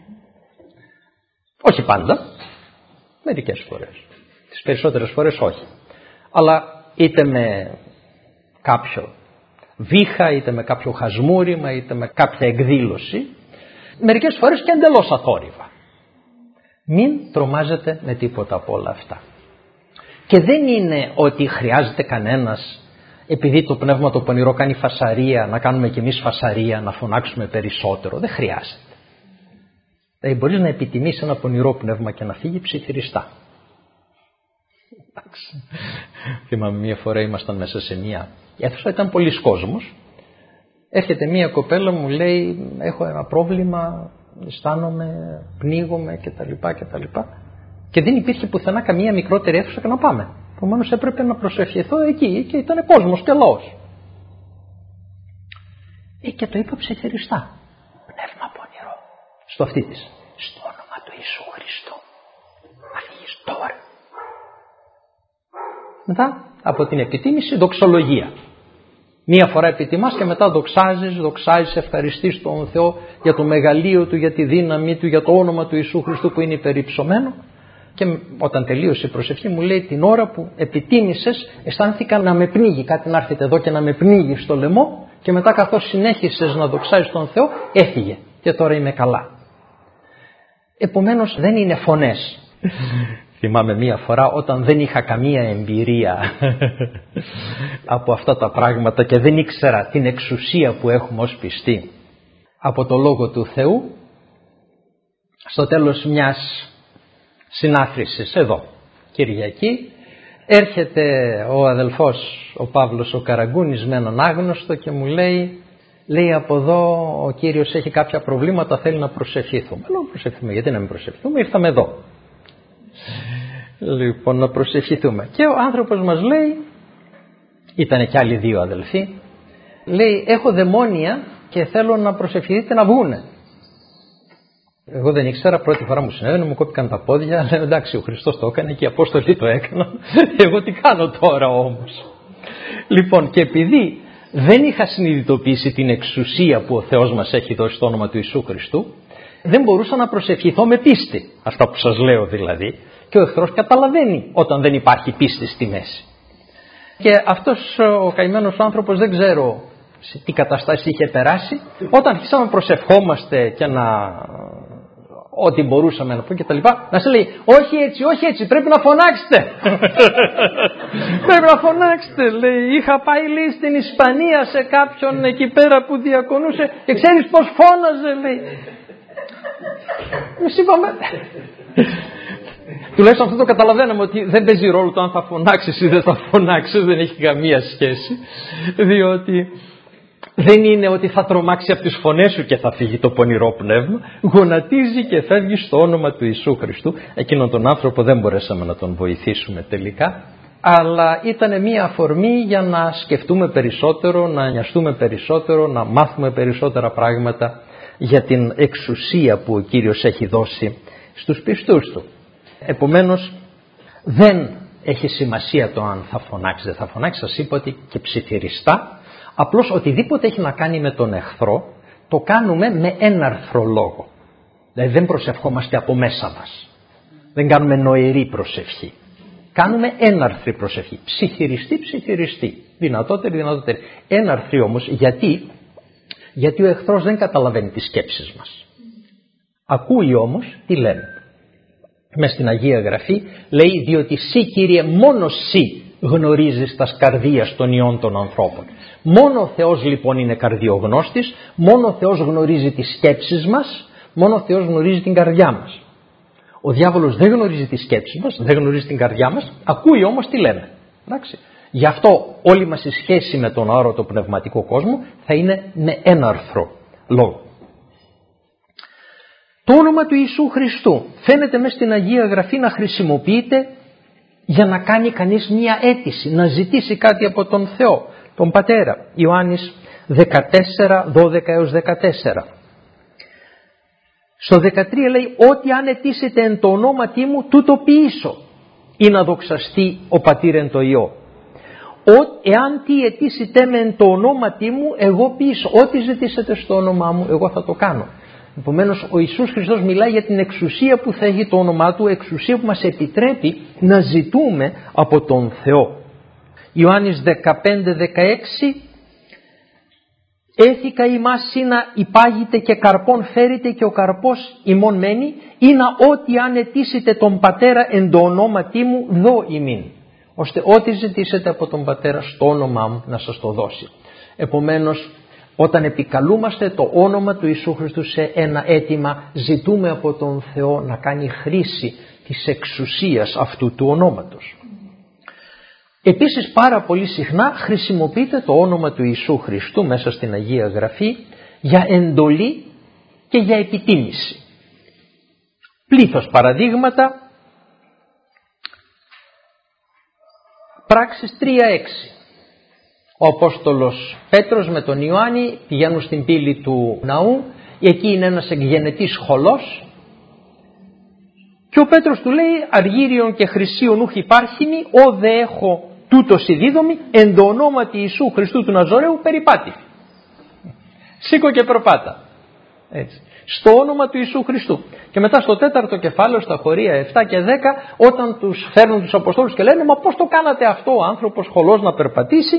Όχι πάντα, μερικές φορές. Τις περισσότερες φορές όχι. Αλλά είτε με κάποιο βήχα, είτε με κάποιο χασμούριμα, είτε με κάποια εκδήλωση, μερικές φορές και εντελώς αθόρυβα. Μην τρομάζετε με τίποτα από όλα αυτά. Και δεν είναι ότι χρειάζεται κανένας, επειδή το πνεύμα το πονηρό κάνει φασαρία, να κάνουμε κι εμείς φασαρία, να φωνάξουμε περισσότερο. Δεν χρειάζεται. Δηλαδή μπορείς να επιτιμήσεις ένα πονηρό πνεύμα και να φύγει ψιθυριστά. Θυμάμαι μια φορά ήμασταν μέσα σε μια αίθουσα, ήταν πολλής κόσμος. Έρχεται μια κοπέλα, μου λέει, έχω ένα πρόβλημα, αισθάνομαι, πνίγομαι κτλ. κτλ. Και δεν υπήρχε πουθενά καμία μικρότερη αίθουσα και να πάμε. Επομένως έπρεπε να προσευχηθώ εκεί και ήταν κόσμος και λαός. Ε, και το είπα ψιθυριστά. Πνεύμα πονηρό. Στο αυτή της. Στο όνομα του Ιησού Χριστού. Να φύγεις τώρα. Μετά από την επιτίμηση, δοξολογία. Μία φορά επιτιμάς και μετά δοξάζεις, δοξάζεις, ευχαριστείς τον Θεό για το μεγαλείο Του, για τη δύναμή Του, για το όνομα του Ιησού Χριστού που είναι υπερυψωμένο. Και όταν τελείωσε η προσευχή μου λέει, την ώρα που επιτίμησες αισθάνθηκα να με πνίγει, κάτι να έρθετε εδώ και να με πνίγει στο λαιμό, και μετά καθώς συνέχισες να δοξάζεις τον Θεό έφυγε και τώρα είμαι καλά. Επομένως δεν είναι φωνές. Θυμάμαι μία φορά όταν δεν είχα καμία εμπειρία από αυτά τα πράγματα και δεν ήξερα την εξουσία που έχουμε ως πιστοί από το Λόγο του Θεού, στο τέλος μιας συνάθρησης εδώ Κυριακή έρχεται ο αδελφός ο Παύλος ο Καραγκούνης με έναν άγνωστο και μου λέει, λέει από εδώ ο Κύριος έχει κάποια προβλήματα, θέλει να προσευχηθούμε. Λέω προσευχηθούμε, γιατί να μην προσευχηθούμε, ήρθαμε εδώ. Λοιπόν, να προσευχηθούμε. Και ο άνθρωπος μας λέει, ήταν και άλλοι δύο αδελφοί, λέει έχω δαιμόνια και θέλω να προσευχηθείτε να βγούνε. Εγώ δεν ήξερα, πρώτη φορά μου συνέβαινε, μου κόπηκαν τα πόδια, λέω εντάξει ο Χριστός το έκανε και οι Απόστολοι το έκαναν, εγώ τι κάνω τώρα όμως. Λοιπόν, και επειδή δεν είχα συνειδητοποιήσει την εξουσία που ο Θεός μας έχει δώσει στο όνομα του Ιησού Χριστού, δεν μπορούσα να προσευχηθώ με πίστη, αυτά που σας λέω δηλαδή, και ο εχθρός καταλαβαίνει όταν δεν υπάρχει πίστη στη μέση. Και αυτός ο καημένος άνθρωπος δεν ξέρω σε τι καταστάση είχε περάσει, όταν αρχίσαμε να προσευχόμαστε και να ό,τι μπορούσαμε να πούμε και τα λοιπά, να σε λέει όχι έτσι, όχι έτσι, πρέπει να φωνάξετε. Πρέπει να φωνάξετε, λέει. Είχα πάει λέει στην Ισπανία σε κάποιον εκεί πέρα που διακονούσε και ξέρεις πως φώναζε, λέει. Εμείς είπαμε, τουλάχιστον αυτό το καταλαβαίναμε, ότι δεν παίζει ρόλο το αν θα φωνάξεις ή δεν θα φωνάξεις, δεν έχει καμία σχέση, διότι δεν είναι ότι θα τρομάξει από τις φωνές σου και θα φύγει το πονηρό πνεύμα, γονατίζει και φεύγει στο όνομα του Ιησού Χριστού. Εκείνον τον άνθρωπο δεν μπορέσαμε να τον βοηθήσουμε τελικά, αλλά ήταν μια αφορμή για να σκεφτούμε περισσότερο, να νοιαστούμε περισσότερο, να μάθουμε περισσότερα πράγματα για την εξουσία που ο Κύριος έχει δώσει στους πιστούς του. Επομένως δεν έχει σημασία το αν θα φωνάξει, δεν θα φωνάξει. Σας είπα ότι και ψιθυριστά, απλώς οτιδήποτε έχει να κάνει με τον εχθρό το κάνουμε με έναρθρο λόγο. Δηλαδή δεν προσευχόμαστε από μέσα μας, δεν κάνουμε νοερή προσευχή, κάνουμε έναρθρη προσευχή, ψιθυριστή ψιθυριστή, δυνατότερη δυνατότερη. Έναρθρη όμως γιατί, γιατί ο εχθρός δεν καταλαβαίνει τις σκέψεις μας, ακούει όμως τι λέμε. Μες στην Αγία Γραφή λέει, διότι σύ Κύριε μόνο σύ γνωρίζεις τας καρδίας των ιών των ανθρώπων. Μόνο ο Θεός λοιπόν είναι καρδιογνώστης, μόνο ο Θεός γνωρίζει τις σκέψεις μας, μόνο ο Θεός γνωρίζει την καρδιά μας. Ο διάβολος δεν γνωρίζει τις σκέψεις μας, δεν γνωρίζει την καρδιά μας, ακούει όμως τι λέμε. Εντάξει. Γι' αυτό όλη μας η σχέση με τον άρωτο πνευματικό κόσμο θα είναι με έναρθρο λόγο. Το όνομα του Ιησού Χριστού φαίνεται μέσα στην Αγία Γραφή να χρησιμοποιείται για να κάνει κανείς μία αίτηση, να ζητήσει κάτι από τον Θεό, τον Πατέρα. Ιωάννης δεκατέσσερα, δώδεκα έως δεκατέσσερα. Στο δεκατρία λέει, ότι αν αιτήσετε εν το ονόματί μου, τούτο ποιήσω, ή να δοξαστεί ο Πατήρ εν το Υιό. Ό, εάν τι αιτήσετε με εν το ονόματί μου, εγώ ποιήσω. Ό,τι ζητήσετε στο όνομά μου, εγώ θα το κάνω. Επομένως ο Ιησούς Χριστός μιλάει για την εξουσία που θα έχει το όνομά του, εξουσία που μας επιτρέπει να ζητούμε από τον Θεό. Ιωάννης δεκαπέντε δεκαέξι, έθικα ημάς σύνα υπάγειτε και καρπών φέρετε και ο καρπός ημών μένει, ή να ό,τι αν αιτήσετε τον Πατέρα εν το ονόματί μου δω ημίν. Ώστε ό,τι ζητήσετε από τον Πατέρα στο όνομά μου να σας το δώσει. Επομένως όταν επικαλούμαστε το όνομα του Ιησού Χριστού σε ένα αίτημα, ζητούμε από τον Θεό να κάνει χρήση της εξουσίας αυτού του ονόματος. Επίσης πάρα πολύ συχνά χρησιμοποιείται το όνομα του Ιησού Χριστού μέσα στην Αγία Γραφή για εντολή και για επιτίμηση. Πλήθος παραδείγματα. Πράξεις τρία έξι. Ο Απόστολος Πέτρος με τον Ιωάννη πηγαίνουν στην πύλη του ναού, εκεί είναι ένας εκγενετής χολός και ο Πέτρος του λέει, αργύριον και χρυσίον ούχ υπάρχειμι, ο δε έχω τούτος η δίδομη, εν το ονόματι Ιησού Χριστού του Ναζωραίου περιπάτη. Σήκω και προπάτα. Έτσι. Στο όνομα του Ιησού Χριστού. Και μετά στο τέταρτο κεφάλαιο, στα χωρία επτά και δέκα, όταν τους φέρνουν τους Αποστόλους και λένε, μα πώς το κάνατε αυτό ο άνθρωπος χολός να περπατήσει,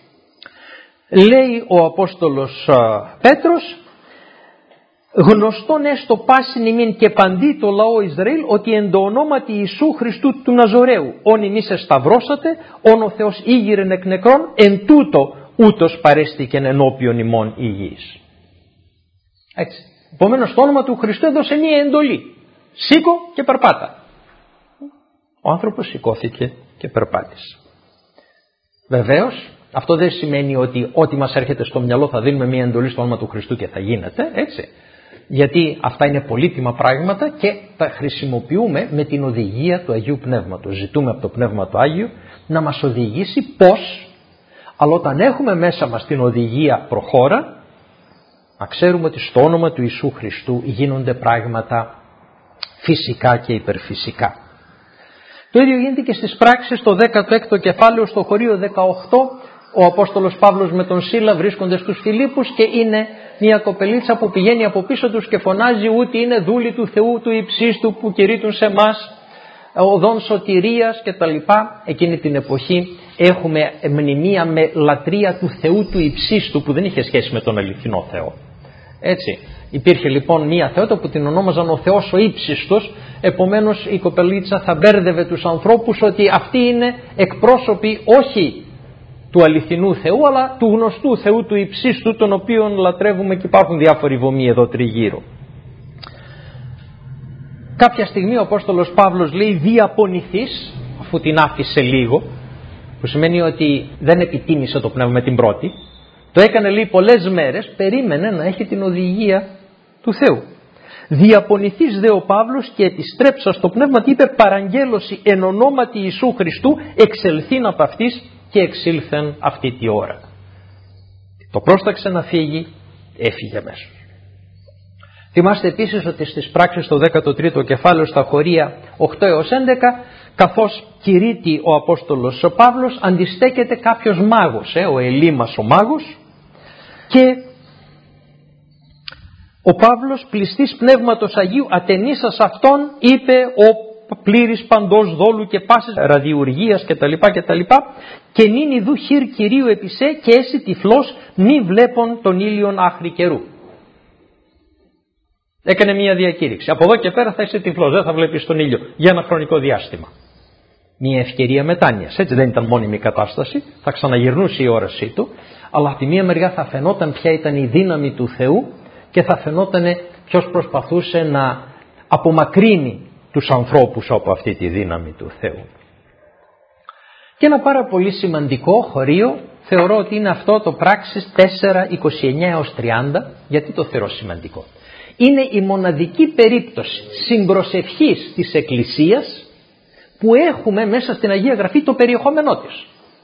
λέει ο Απόστολος α, Πέτρος, γνωστόν έστω πάσιν ημίν και παντί το λαό Ισραήλ, ότι εν το ονόματι Ιησού Χριστού του Ναζωραίου, όν ημείς εσταυρώσατε, όν ο Θεός ήγηρεν εκ νεκρών, εν τούτο ούτως παρέστηκεν ενώπιον ημών υγιής. Έτσι. Επομένως το όνομα του Χριστού έδωσε μία εντολή. Σήκω και περπάτα. Ο άνθρωπος σηκώθηκε και περπάτησε. Βεβαίως αυτό δεν σημαίνει ότι ό,τι μας έρχεται στο μυαλό θα δίνουμε μία εντολή στο όνομα του Χριστού και θα γίνεται, έτσι. Γιατί αυτά είναι πολύτιμα πράγματα και τα χρησιμοποιούμε με την οδηγία του Αγίου Πνεύματος. Ζητούμε από το Πνεύμα του Άγιο να μας οδηγήσει πώς, αλλά όταν έχουμε μέσα μας την οδηγία προχώρα, να ξέρουμε ότι στο όνομα του Ιησού Χριστού γίνονται πράγματα φυσικά και υπερφυσικά. Το ίδιο γίνεται και στις πράξεις στο δέκατο έκτο κεφάλαιο, στο χωρίο δεκαοκτώ. Ο Απόστολος Παύλος με τον Σίλα βρίσκονται στους Φιλίππους και είναι μια κοπελίτσα που πηγαίνει από πίσω τους και φωνάζει ότι είναι δούλοι του Θεού του υψίστου που κηρύττουν σε εμάς οδόν σωτηρίας κτλ. Εκείνη την εποχή έχουμε μνημεία με λατρεία του Θεού του υψίστου που δεν είχε σχέση με τον αληθινό Θεό. Έτσι. Υπήρχε λοιπόν μία θεότητα που την ονόμαζαν ο Θεός ο ύψιστος, επομένως η κοπελίτσα θα μπέρδευε τους ανθρώπους ότι αυτοί είναι εκπρόσωποι όχι του αληθινού Θεού αλλά του γνωστού Θεού του υψίστου, τον οποίον λατρεύουμε και υπάρχουν διάφοροι βωμοί εδώ τριγύρω. Κάποια στιγμή ο Απόστολος Παύλος λέει διαπονηθείς, αφού την άφησε λίγο, που σημαίνει ότι δεν επιτίμησε το πνεύμα με την πρώτη, το έκανε λέει πολλές μέρες, περίμενε να έχει την οδηγία του Θεού. Διαπονηθείς δε ο Παύλος και επιστρέψα στο πνεύμα και είπε παραγγέλωση εν ονόματι Ιησού Χριστού εξελθήν από αυτής και εξήλθεν αυτή τη ώρα. Το πρόσταξε να φύγει, έφυγε αμέσως. Θυμάστε επίσης ότι στις πράξεις στο δέκατο τρίτο κεφάλαιο στα χωρία οκτώ έως έντεκα, καθώς κηρύττει ο Απόστολος ο Παύλος, αντιστέκεται κάποιος μάγος, ε, ο Ελίμας ο μάγος, και ο Παύλος πληστής πνεύματος Αγίου ατενίσας αυτόν είπε ο πλήρης παντός δόλου και πάσης ραδιουργίας κτλ. κτλ. Και νυν ιδού χειρ Κυρίου επισέ και έσυ τυφλός μη βλέπον τον ήλιον άχρη καιρού. Έκανε μια διακήρυξη. Από εδώ και πέρα θα είσαι τυφλός, δεν θα βλέπεις τον ήλιο για ένα χρονικό διάστημα. Μια ευκαιρία μετάνοιας. Έτσι δεν ήταν μόνιμη κατάσταση, θα ξαναγυρνούσε η όρασή του, αλλά από τη μία μεριά θα φαινόταν ποια ήταν η δύναμη του Θεού και θα φαινόταν ποιος προσπαθούσε να απομακρύνει τους ανθρώπους από αυτή τη δύναμη του Θεού. Και ένα πάρα πολύ σημαντικό χωρίο θεωρώ ότι είναι αυτό το πράξεις τέσσερα είκοσι εννέα έως τριάντα. Γιατί το θεωρώ σημαντικό? Είναι η μοναδική περίπτωση συμπροσευχής της Εκκλησίας που έχουμε μέσα στην Αγία Γραφή το περιεχόμενό της.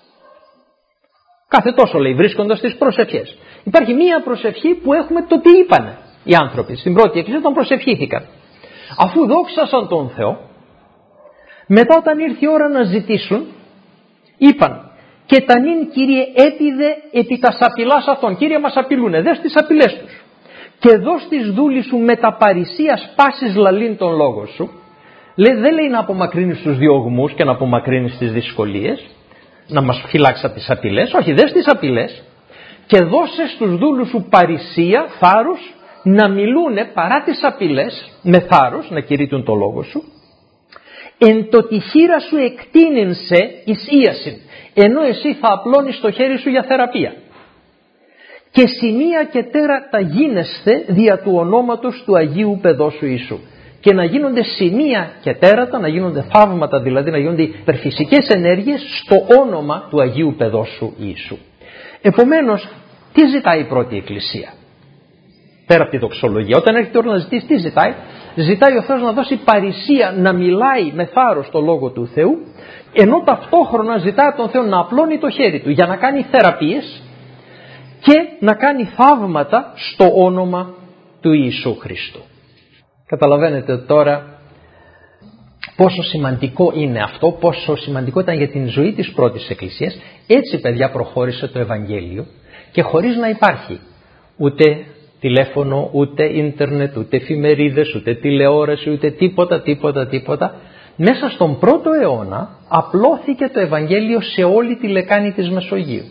Κάθε τόσο λέει βρίσκοντας τις προσευχές. Υπάρχει μία προσευχή που έχουμε το τι είπανε οι άνθρωποι στην πρώτη Εκκλησία όταν προσευχήθηκαν. Αφού δόξασαν τον Θεό, μετά όταν ήρθε η ώρα να ζητήσουν, είπαν και τα νυν Κύριε έπιδε επί τα απειλάς αυτών. Κύριε μας απειλούνε, δες τις απειλές τους. Και δώσ' της δούλη σου με τα παρησίας πάσης λαλήν τον λόγο σου. Λέει, δεν λέει να απομακρύνεις τους διωγμούς και να απομακρύνεις τις δυσκολίες, να μας φυλάξει από τις απειλές. Όχι, δες τις απειλές και δώσε στους δούλους σου παρησία, θάρρος, να μιλούνε παρά τις απειλές με θάρρος, να κηρύττουν το λόγο σου. Εν το τη χείρα σου εκτείνενσε εις ίασιν, ενώ εσύ θα απλώνεις το χέρι σου για θεραπεία. Και σημεία και τέρατα γίνεσθε δια του ονόματος του Αγίου Παιδόσου Ιησού. Και να γίνονται σημεία και τέρατα, να γίνονται θαύματα, δηλαδή να γίνονται υπερφυσικές ενέργειες στο όνομα του Αγίου Παιδόσου Ιησού. Επομένως, τι ζητάει η πρώτη Εκκλησία? Πέρα από τη δοξολογία, όταν έρχεται η ώρα να ζητήσει, τι ζητάει? Ζητάει ο Θεός να δώσει παρησία, να μιλάει με θάρρος το Λόγο του Θεού, ενώ ταυτόχρονα ζητάει τον Θεό να απλώνει το χέρι του για να κάνει θεραπείες και να κάνει θαύματα στο όνομα του Ιησού Χριστού. Καταλαβαίνετε τώρα πόσο σημαντικό είναι αυτό, πόσο σημαντικό ήταν για την ζωή της πρώτης Εκκλησίας. Έτσι, παιδιά, προχώρησε το Ευαγγέλιο και χωρίς να υπάρχει ούτε τηλέφωνο, ούτε ίντερνετ, ούτε εφημερίδες, ούτε τηλεόραση, ούτε τίποτα, τίποτα, τίποτα. Μέσα στον πρώτο αιώνα απλώθηκε το Ευαγγέλιο σε όλη τη λεκάνη της Μεσογείου.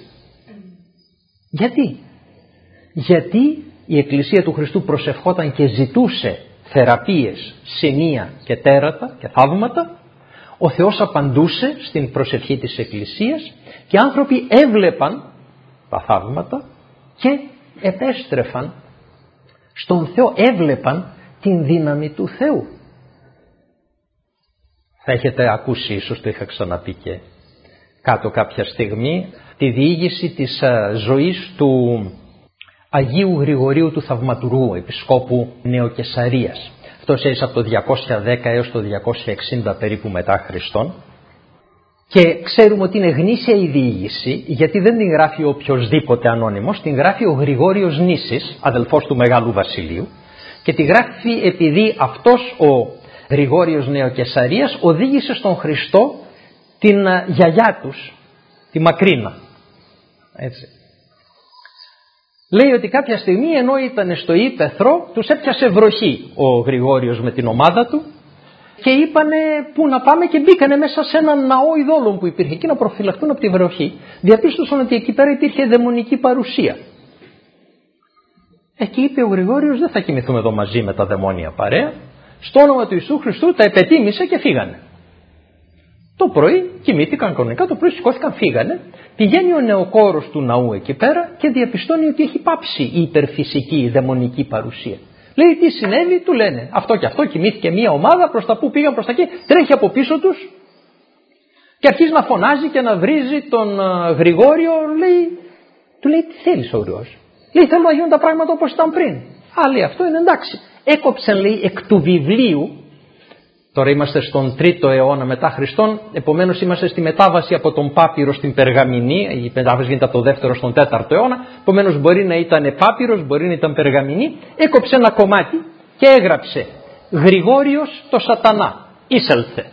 Γιατί? Γιατί η Εκκλησία του Χριστού προσευχόταν και ζητούσε θεραπείες, σημεία και τέρατα και θαύματα. Ο Θεός απαντούσε στην προσευχή της Εκκλησίας και οι άνθρωποι έβλεπαν τα θαύματα και επέστρεφαν στον Θεό, έβλεπαν την δύναμη του Θεού. Θα έχετε ακούσει, ίσως το είχα ξαναπεί και κάτω κάποια στιγμή, τη διήγηση της ζωής του Αγίου Γρηγορίου του Θαυματουργού, επισκόπου Νεοκεσαρίας. Αυτός έζησε από το διακόσια δέκα έως το διακόσια εξήντα περίπου μετά Χριστόν. Και ξέρουμε ότι είναι γνήσια η διήγηση, γιατί δεν την γράφει οποιοσδήποτε ανώνυμος, την γράφει ο Γρηγόριος Νήσης, αδελφός του Μεγάλου Βασιλείου, και τη γράφει επειδή αυτός ο Γρηγόριος Νεοκεσαρίας οδήγησε στον Χριστό την γιαγιά τους, τη Μακρίνα. Έτσι. Λέει ότι κάποια στιγμή ενώ ήταν στο ύπαιθρο τους έπιασε βροχή ο Γρηγόριος με την ομάδα του και είπανε πού να πάμε και μπήκανε μέσα σε έναν ναό ειδόλων που υπήρχε εκεί να προφυλαχτούν από τη βροχή. Διαπίστωσαν ότι εκεί πέρα υπήρχε δαιμονική παρουσία. Εκεί είπε ο Γρηγόριος, δεν θα κοιμηθούμε εδώ μαζί με τα δαιμόνια παρέα. Στο όνομα του Ιησού Χριστού τα επετίμησε και φύγανε. Το πρωί κοιμήθηκαν κανονικά, το πρωί σηκώθηκαν, φύγανε. Πηγαίνει ο νεοκόρος του ναού εκεί πέρα και διαπιστώνει ότι έχει πάψει η υπερφυσική, η δαιμονική παρουσία. Λέει τι συνέβη, του λένε αυτό και αυτό, κοιμήθηκε μια ομάδα, προς τα που πήγαν, προς τα εκεί, τρέχει από πίσω τους και αρχίζει να φωνάζει και να βρίζει τον uh, Γρηγόριο. Λέει, του λέει τι θέλεις ο Γρηγόριος? Λέει θέλω να γίνουν τα πράγματα όπως ήταν πριν. Α, λέει αυτό είναι εντάξει. Έκοψε, λέει, εκ του βιβλίου. Τώρα είμαστε στον τρίτο αιώνα μετά Χριστόν, επομένως είμαστε στη μετάβαση από τον Πάπυρο στην Περγαμηνή. Η μετάβαση γίνεται από το δεύτερο στον τέταρτο αιώνα, επομένως μπορεί να ήταν Πάπυρος, μπορεί να ήταν Περγαμηνή. Έκοψε ένα κομμάτι και έγραψε Γρηγόριος το σατανά, εισέλθε.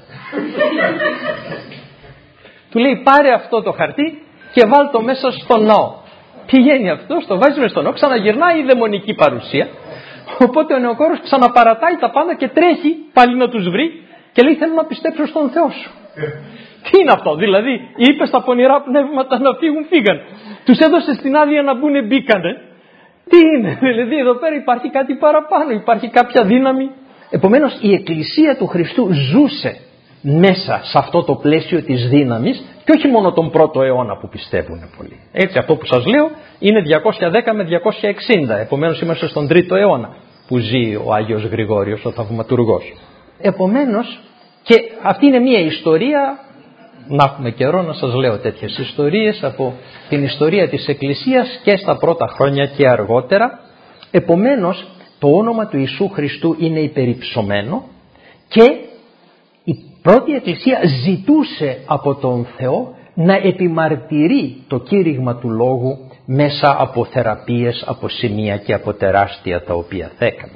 Του λέει πάρε αυτό το χαρτί και βάλ το μέσα στον ναό. Πηγαίνει αυτός, το βάζει μέσα στον ναό, ξαναγυρνάει η δαιμονική παρουσία. Οπότε ο νεοκόρος ξαναπαρατάει τα πάντα και τρέχει πάλι να τους βρει και λέει θέλω να πιστέψω στον Θεό σου. Τι είναι αυτό, δηλαδή είπε στα πονηρά πνεύματα να φύγουν, φύγαν. Τους έδωσε την άδεια να μπουν, μπήκανε. Τι είναι, δηλαδή εδώ πέρα υπάρχει κάτι παραπάνω, υπάρχει κάποια δύναμη. Επομένως η Εκκλησία του Χριστού ζούσε μέσα σε αυτό το πλαίσιο της δύναμης και όχι μόνο τον πρώτο αιώνα που πιστεύουν πολλοί. Έτσι αυτό που σας λέω είναι διακόσια δέκα με διακόσια εξήντα, επομένως είμαστε στον τρίτο αιώνα που ζει ο Άγιος Γρηγόριος, ο θαυματουργός. Επομένως και αυτή είναι μια ιστορία, να έχουμε καιρό να σας λέω τέτοιες ιστορίες από την ιστορία της Εκκλησίας και στα πρώτα χρόνια και αργότερα. Επομένως το όνομα του Ιησού Χριστού είναι υπερυψωμένο και η πρώτη Εκκλησία ζητούσε από τον Θεό να επιμαρτυρεί το κήρυγμα του Λόγου μέσα από θεραπείες, από σημεία και από τεράστια τα οποία θα έκανε.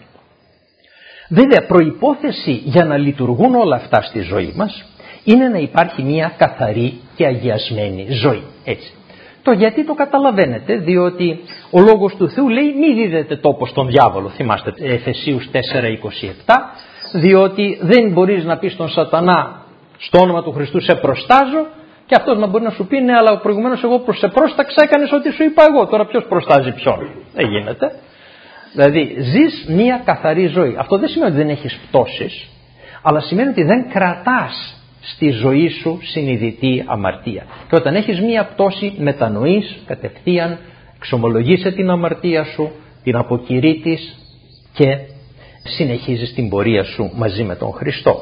Βέβαια προϋπόθεση για να λειτουργούν όλα αυτά στη ζωή μας είναι να υπάρχει μια καθαρή και αγιασμένη ζωή. Έτσι. Το γιατί το καταλαβαίνετε, διότι ο Λόγος του Θεού λέει μη δίδετε τόπο στον διάβολο, θυμάστε Εφεσίους τέσσερα είκοσι επτά, διότι δεν μπορείς να πεις στον σατανά στο όνομα του Χριστού σε προστάζω και αυτός να μπορεί να σου πει ναι αλλά προηγουμένως εγώ προς σε πρόσταξα, έκανες ό,τι σου είπα εγώ, τώρα ποιος προστάζει ποιον? Δεν γίνεται. Δηλαδή ζεις μια καθαρή ζωή. Αυτό δεν σημαίνει ότι δεν έχεις πτώσεις, αλλά σημαίνει ότι δεν κρατάς στη ζωή σου συνειδητή αμαρτία. Και όταν έχεις μια πτώση μετανοείς κατευθείαν, εξομολογείσαι την αμαρτία σου, την αποκηρύττεις και συνεχίζεις την πορεία σου μαζί με τον Χριστό.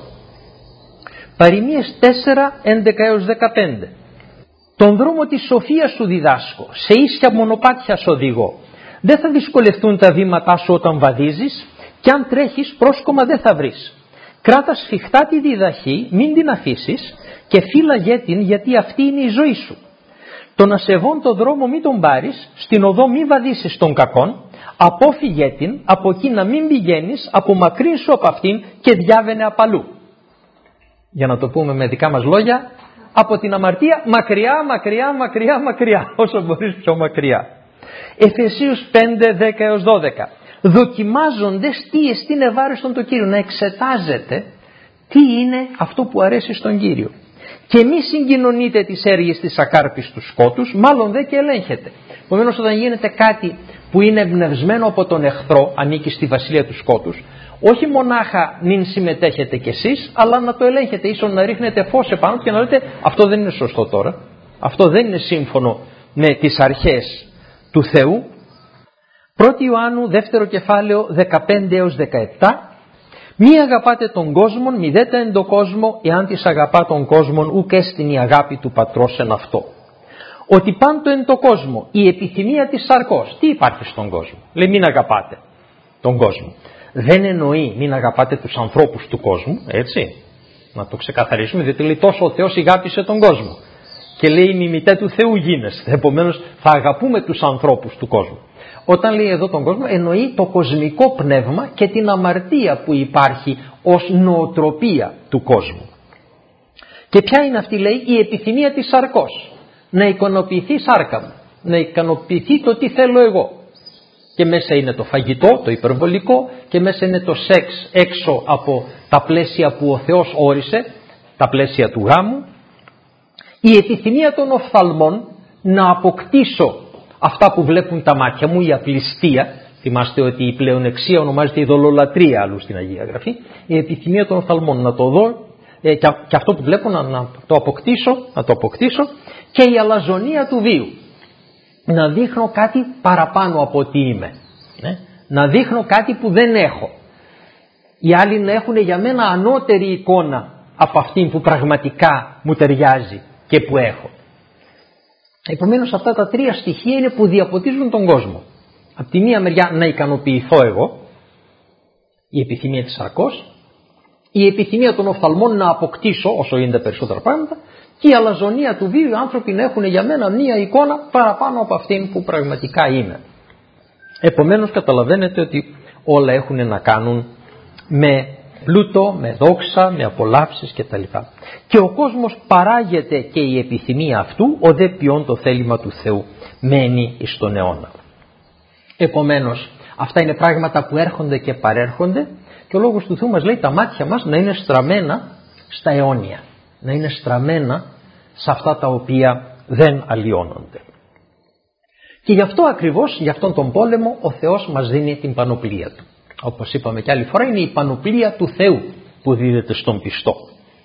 Παροιμίες τέσσερα έντεκα έως δεκαπέντε. Τον δρόμο της σοφίας σου διδάσκω, σε ίσια μονοπάτια σου οδηγώ. Δεν θα δυσκολευτούν τα βήματά σου όταν βαδίζεις και αν τρέχεις πρόσκομα δεν θα βρεις. Κράτα σφιχτά τη διδαχή, μην την αφήσεις και φύλαγε την γιατί αυτή είναι η ζωή σου. Τον ασεβόν το δρόμο μην τον πάρεις, στην οδό μην βαδίσεις των κακών, απόφυγε την, από εκεί να μην πηγαίνεις, απομακρύνσου από αυτήν και διάβαινε απαλού. Για να το πούμε με δικά μας λόγια, από την αμαρτία μακριά, μακριά, μακριά, μακριά, όσο μπορείς πιο μακριά. Εφεσίους πέντε δέκα έως δώδεκα. Δοκιμάζοντες τι εστίν ευάρεστον το Κύριο, να εξετάζετε τι είναι αυτό που αρέσει στον Κύριο. Και μη συγκοινωνείτε τις έργες της ακάρπης του σκότους, μάλλον δε και ελέγχετε. Επομένως όταν γίνεται κάτι που είναι εμπνευσμένο από τον εχθρό, ανήκει στη βασιλεία του σκότους, όχι μονάχα μην συμμετέχετε κι εσείς, αλλά να το ελέγχετε, ίσως να ρίχνετε φως επάνω και να λέτε αυτό δεν είναι σωστό τώρα, αυτό δεν είναι σύμφωνο με τις αρχές του Θεού. πρώτη Ιωάννου δεύτερο κεφάλαιο δεκαπέντε έως δεκαεπτά. Μη αγαπάτε τον κόσμο, μη δέτε εν το κόσμο, εάν της αγαπά τον κόσμο, ουκ έστιν η αγάπη του πατρός εν αυτό. Ότι πάντο εν το κόσμο, η επιθυμία της σαρκός, τι υπάρχει στον κόσμο? Λέει μην αγαπάτε τον κόσμο. Δεν εννοεί μην αγαπάτε τους ανθρώπους του κόσμου, έτσι, να το ξεκαθαρίσουμε, διότι λέει τόσο ο Θεός αγάπησε τον κόσμο και λέει μιμητέ του Θεού γίνεστε, επομένως θα αγαπούμε τους ανθρώπους του κόσμου. Όταν λέει εδώ τον κόσμο εννοεί το κοσμικό πνεύμα και την αμαρτία που υπάρχει ως νοοτροπία του κόσμου. Και ποια είναι αυτή, λέει, η επιθυμία της σαρκός? Να ικανοποιηθεί η σάρκα μου, να ικανοποιηθεί το τι θέλω εγώ. Και μέσα είναι το φαγητό, το υπερβολικό, και μέσα είναι το σεξ έξω από τα πλαίσια που ο Θεός όρισε, τα πλαίσια του γάμου. Η επιθυμία των οφθαλμών, να αποκτήσω αυτά που βλέπουν τα μάτια μου, η απληστία. Θυμάστε ότι η πλεονεξία ονομάζεται ειδωλολατρία αλλού στην Αγία Γραφή. Η επιθυμία των οφθαλμών, να το δω ε, και, και αυτό που βλέπω να, να το αποκτήσω, να το αποκτήσω. Και η αλαζονία του βίου, να δείχνω κάτι παραπάνω από ό,τι είμαι. Ναι? να δείχνω κάτι που δεν έχω. Οι άλλοι να έχουν για μένα ανώτερη εικόνα από αυτήν που πραγματικά μου ταιριάζει και που έχω. Επομένως αυτά τα τρία στοιχεία είναι που διαποτίζουν τον κόσμο. Από τη μία μεριά να ικανοποιηθώ εγώ, η επιθυμία της σαρκός, η επιθυμία των οφθαλμών να αποκτήσω όσο γίνεται περισσότερα πράγματα και η αλαζονία του βίου, οι άνθρωποι να έχουν για μένα μία εικόνα παραπάνω από αυτήν που πραγματικά είμαι. Επομένως καταλαβαίνετε ότι όλα έχουν να κάνουν με πλούτο, με δόξα, με απολαύσεις κτλ. Και ο κόσμος παράγεται και η επιθυμία αυτού, ο δε ποιόν το θέλημα του Θεού μένει εις τον αιώνα. Επομένως αυτά είναι πράγματα που έρχονται και παρέρχονται και ο Λόγος του Θεού μας λέει τα μάτια μας να είναι στραμμένα στα αιώνια, να είναι στραμμένα σε αυτά τα οποία δεν αλλοιώνονται. Και γι' αυτό ακριβώς, γι' αυτόν τον πόλεμο ο Θεός μας δίνει την πανοπλία του. Όπως είπαμε και άλλη φορά, είναι η πανοπλία του Θεού που δίδεται στον πιστό.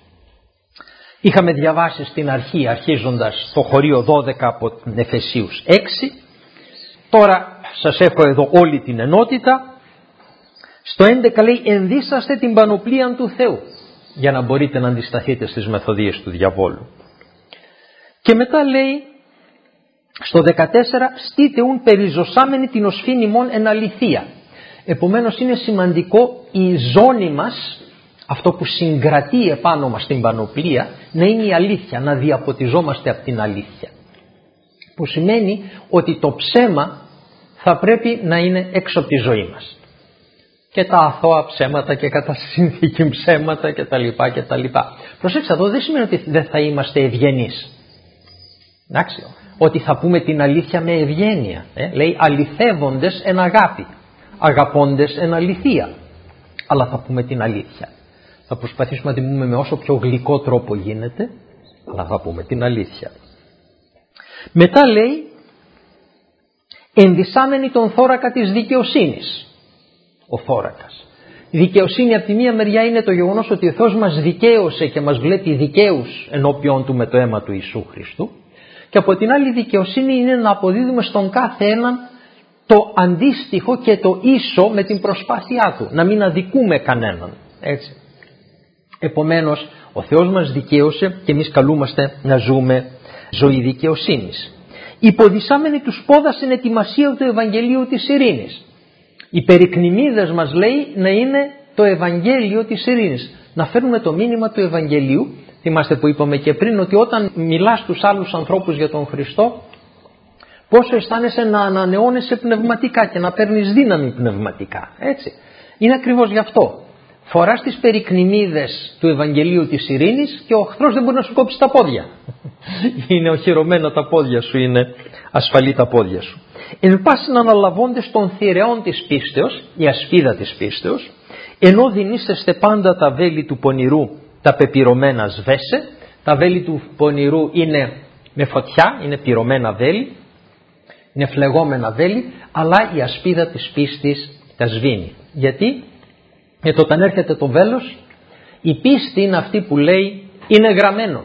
Είχαμε διαβάσει στην αρχή, αρχίζοντας το χωρίο δώδεκα από την Εφεσίους έξι. Τώρα σας έχω εδώ όλη την ενότητα. Στο έντεκα λέει ενδύσαστε την πανοπλία του Θεού για να μπορείτε να αντισταθείτε στις μεθοδίες του διαβόλου. Και μετά λέει στο δεκατέσσερα στείτε ουν περιζωσάμενοι την οσφήν ημών εν αληθεία. Επομένως είναι σημαντικό η ζώνη μας, αυτό που συγκρατεί επάνω μας την πανοπλία, να είναι η αλήθεια, να διαποτιζόμαστε από την αλήθεια. Που σημαίνει ότι το ψέμα θα πρέπει να είναι έξω από τη ζωή μας. Και τα αθώα ψέματα και κατά συνθήκη ψέματα κτλ. κτλ. Προσέξτε, εδώ δεν σημαίνει ότι δεν θα είμαστε ευγενείς. Εντάξει, ότι θα πούμε την αλήθεια με ευγένεια. Ε? Λέει αληθεύοντες εν αγάπη, αγαπώντες εν αληθεία. Αλλά θα πούμε την αλήθεια. Θα προσπαθήσουμε να την πούμε με όσο πιο γλυκό τρόπο γίνεται, αλλά θα πούμε την αλήθεια. Μετά λέει ενδυσάμενη τον θώρακα της δικαιοσύνης. Ο θώρακας. Η δικαιοσύνη από τη μία μεριά είναι το γεγονός ότι ο Θεός μας δικαίωσε και μας βλέπει δικαίους ενώπιον του με το αίμα του Ιησού Χριστού. Και από την άλλη δικαιοσύνη είναι να αποδίδουμε στον κάθε έναν το αντίστοιχο και το ίσο με την προσπάθειά του. Να μην αδικούμε κανέναν. Έτσι. Επομένως ο Θεός μας δικαίωσε και εμείς καλούμαστε να ζούμε ζωή δικαιοσύνης. Υποδυσάμενοι τους πόδας στην ετοιμασία του Ευαγγελίου της Ειρήνης. Οι περικνημίδες μας λέει να είναι το Ευαγγέλιο της Ειρήνης. Να φέρνουμε το μήνυμα του Ευαγγελίου. Θυμάστε που είπαμε και πριν ότι όταν μιλάς στους άλλους ανθρώπους για τον Χριστό, πόσο αισθάνεσαι να ανανεώνεσαι πνευματικά και να παίρνεις δύναμη πνευματικά. Έτσι. Είναι ακριβώς γι' αυτό. Φοράς τις περικνημίδες του Ευαγγελίου της Ειρήνης και ο εχθρός δεν μπορεί να σου κόψει τα πόδια. Είναι οχυρωμένα τα πόδια σου, είναι ασφαλή τα πόδια σου. Εν πάσιν αναλαβώντες των θηρεών της πίστεως, η ασπίδα της πίστεως, ενώ δινήσεστε πάντα τα βέλη του πονηρού, τα πεπυρωμένα σβέσε. Τα βέλη του πονηρού είναι με φωτιά, είναι πυρωμένα βέλη, είναι φλεγόμενα βέλη, αλλά η ασπίδα της πίστης τα σβήνει. Γιατί? Γιατί όταν έρχεται το βέλος, η πίστη είναι αυτή που λέει είναι γραμμένο.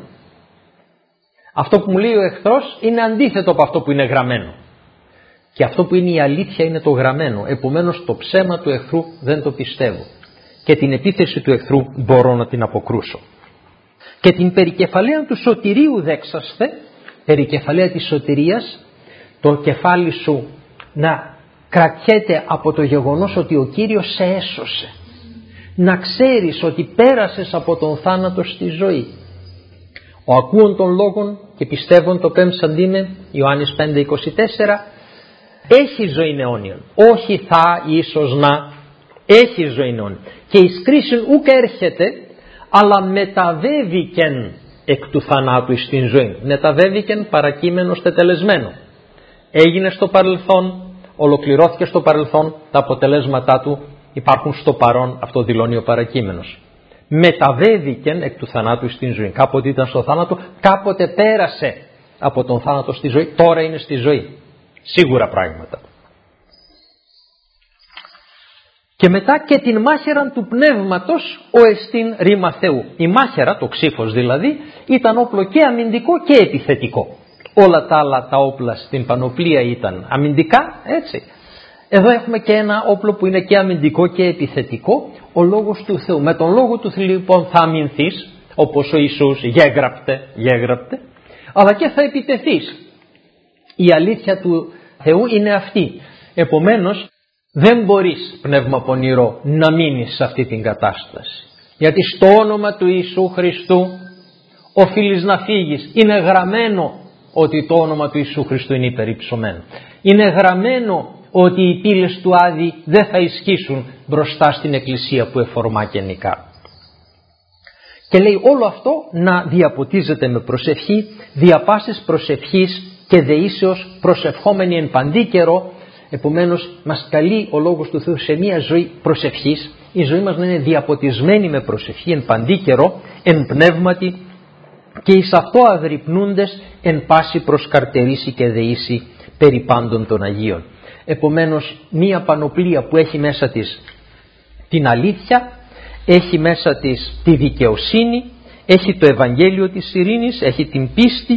Αυτό που μου λέει ο εχθρός είναι αντίθετο από αυτό που είναι γραμμένο. Και αυτό που είναι η αλήθεια είναι το γραμμένο. Επομένως το ψέμα του εχθρού δεν το πιστεύω. Και την επίθεση του εχθρού μπορώ να την αποκρούσω. Και την περικεφαλαία του σωτηρίου δέξαστε, περικεφαλαία της σωτηρίας, το κεφάλι σου να κρατιέται από το γεγονός ότι ο Κύριος σε έσωσε. Να ξέρεις ότι πέρασες από τον θάνατο στη ζωή. Ο ακούων των λόγων και πιστεύων το πέμψαν δίμε, Ιωάννης πέντε είκοσι τέσσερα, έχει ζωή αιώνιον, όχι θα ίσως να, έχει ζωή αιώνιον. Και εις κρίσιν ουκ έρχεται, αλλά μεταβέβηκεν εκ του θανάτου εις την ζωή. Μεταβέβηκεν παρακείμενο τετελεσμένο. Έγινε στο παρελθόν, ολοκληρώθηκε στο παρελθόν, τα αποτελέσματά του υπάρχουν στο παρόν, αυτό δηλώνει ο παρακείμενος. Μεταβέβηκεν εκ του θανάτου στην ζωή. Κάποτε ήταν στο θάνατο, κάποτε πέρασε από τον θάνατο στη ζωή, τώρα είναι στη ζωή. Σίγουρα πράγματα. Και μετά και την μάχαιραν του πνεύματος ο εστίν ρήμα Θεού. Η μάχαιρα, το ξύφος δηλαδή, ήταν όπλο και αμυντικό και επιθετικό. Όλα τα άλλα τα όπλα στην πανοπλία ήταν αμυντικά, έτσι. Εδώ έχουμε και ένα όπλο που είναι και αμυντικό και επιθετικό, ο λόγος του Θεού. Με τον λόγο του Θεού λοιπόν θα αμυνθείς, όπως ο Ιησούς γέγραπτε, γέγραπτε, αλλά και θα επιτεθείς. Η αλήθεια του Θεού είναι αυτή. Επομένως δεν μπορείς, πνεύμα πονηρό, να μείνεις σε αυτή την κατάσταση. Γιατί στο όνομα του Ιησού Χριστού οφείλεις να φύγεις. Είναι γραμμένο ότι το όνομα του Ιησού Χριστού είναι υπερυψωμένο. Είναι γραμμένο ότι οι πύλες του Άδη δεν θα ισχύσουν μπροστά στην Εκκλησία που εφορμά και νικά. Και λέει όλο αυτό να διαποτίζεται με προσευχή, διαπάσης προσευχής και δεήσεως προσευχόμενοι εν παντή καιρό. Επομένως μας καλεί ο Λόγος του Θεού σε μια ζωή προσευχής, η ζωή μας να είναι διαποτισμένη με προσευχή εν παντή καιρό, εν πνεύματι και εις αυτό αγρυπνούντες εν πάση προσκαρτερήσει και δεήσει περί πάντων των Αγίων. Επομένως μια πανοπλία που έχει μέσα της την αλήθεια, έχει μέσα της τη δικαιοσύνη, έχει το Ευαγγέλιο της ειρήνης, έχει την πίστη,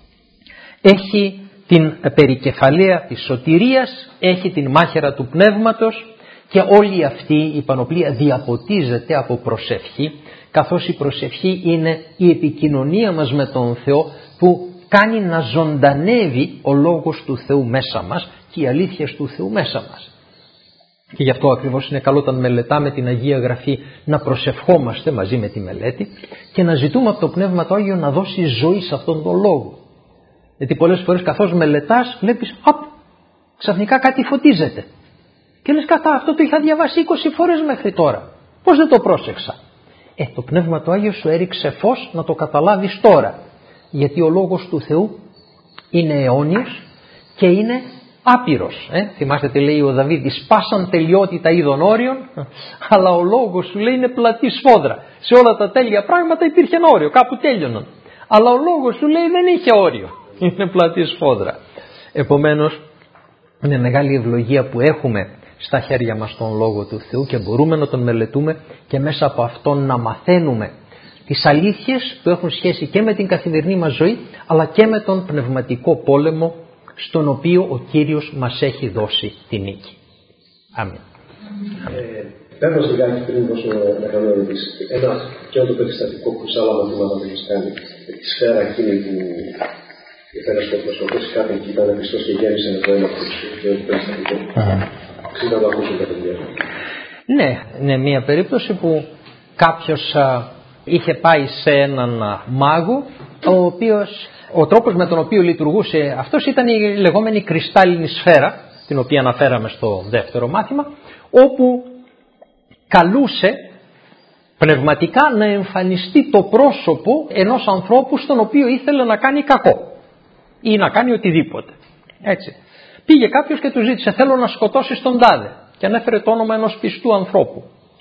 έχει την περικεφαλαία της σωτηρίας, έχει την μάχαιρα του πνεύματος και όλη αυτή η πανοπλία διαποτίζεται από προσευχή, καθώς η προσευχή είναι η επικοινωνία μας με τον Θεό που κάνει να ζωντανεύει ο Λόγος του Θεού μέσα μας και οι αλήθειες του Θεού μέσα μας. Και γι' αυτό ακριβώς είναι καλό όταν μελετάμε την Αγία Γραφή να προσευχόμαστε μαζί με τη μελέτη και να ζητούμε από το Πνεύμα το Άγιο να δώσει ζωή σε αυτόν τον Λόγο. Γιατί πολλές φορές καθώς μελετάς βλέπεις απ, ξαφνικά κάτι φωτίζεται. Και λες κατά αυτό το είχα διαβάσει είκοσι φορές μέχρι τώρα. Πώς δεν το πρόσεξα. Ε, το Πνεύμα το Άγιο σου έριξε φως να το καταλάβεις τώρα. Γιατί ο Λόγος του Θεού είναι αιώνιος και είναι άπειρος. Ε? Θυμάστε τι λέει ο Δαβίδ, σπάσαν τελειότητα είδων όριων, αλλά ο Λόγος σου λέει είναι πλατή σφόδρα. Σε όλα τα τέλεια πράγματα υπήρχε ένα όριο, κάπου τέλειωναν. Αλλά ο Λόγος σου λέει δεν είχε όριο, είναι πλατή σφόδρα. Επομένως είναι μεγάλη ευλογία που έχουμε στα χέρια μας τον Λόγο του Θεού και μπορούμε να τον μελετούμε και μέσα από αυτόν να μαθαίνουμε τις αλήθειες που έχουν σχέση και με την καθημερινή μας ζωή αλλά και με τον πνευματικό πόλεμο στον οποίο ο Κύριος μας έχει δώσει τη νίκη. Αμήν. Παίρνω λιγάκι πριν δώσω να κάνω ερωτήσει. Ένα και το περιστατικό που σε άλλα μαθήματα δεν έχει κάνει, τη σφαίρα εκείνη που έφερε στο προσωπικό κάποιον και ήταν πιστός και γέμισε με το αίμα του και το περιστατικό. Ξήτα το ακούσω τα παιδιά. Ναι, είναι μια περίπτωση που κάποιος α, είχε πάει σε έναν α, μάγο, ο οποίος ο τρόπος με τον οποίο λειτουργούσε αυτός ήταν η λεγόμενη κρυστάλλινη σφαίρα, την οποία αναφέραμε στο δεύτερο μάθημα, όπου καλούσε πνευματικά να εμφανιστεί το πρόσωπο ενός ανθρώπου στον οποίο ήθελε να κάνει κακό ή να κάνει οτιδήποτε. Έτσι. Πήγε κάποιος και του ζήτησε, θέλω να σκοτώσεις τον τάδε, και ανέφερε το όνομα ενός πιστού ανθρώπου.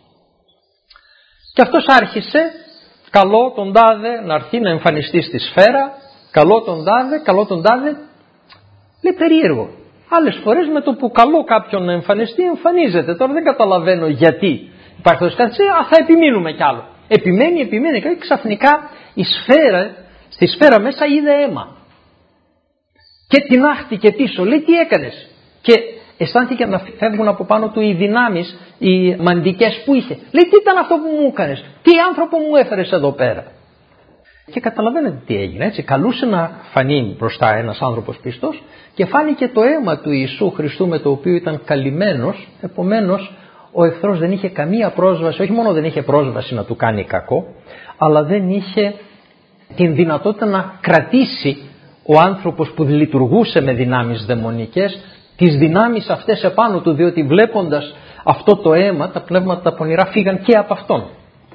Και αυτός άρχισε, καλό τον τάδε να έρθει να εμφανιστεί στη σφαίρα, καλό τον τάδε, καλό τον τάδε. Λέει περίεργο. Άλλες φορές με το που καλό κάποιον να εμφανιστεί, εμφανίζεται. Τώρα δεν καταλαβαίνω γιατί υπάρχει αυτό. Α, θα επιμείνουμε κι άλλο. Επιμένει, επιμένει και ξαφνικά η σφαίρα, στη σφαίρα μέσα είδε αίμα. Και την άχτηκε πίσω. Λέει τι έκανες. Και αισθάνθηκε να φεύγουν από πάνω του οι δυνάμεις, οι μαντικές που είχε. Λέει τι ήταν αυτό που μου έκανες. Τι άνθρωπο μου έφερες εδώ πέρα. Και καταλαβαίνετε τι έγινε, έτσι. Καλούσε να φανεί μπροστά ένας άνθρωπος πιστός και φάνηκε το αίμα του Ιησού Χριστού με το οποίο ήταν καλυμμένος. Επομένως ο εχθρός δεν είχε καμία πρόσβαση, όχι μόνο δεν είχε πρόσβαση να του κάνει κακό, αλλά δεν είχε την δυνατότητα να κρατήσει ο άνθρωπος που λειτουργούσε με δυνάμεις δαιμονικές τις δυνάμεις αυτές επάνω του, διότι βλέποντας αυτό το αίμα τα πνεύματα τα πονηρά φύγαν και από αυτόν.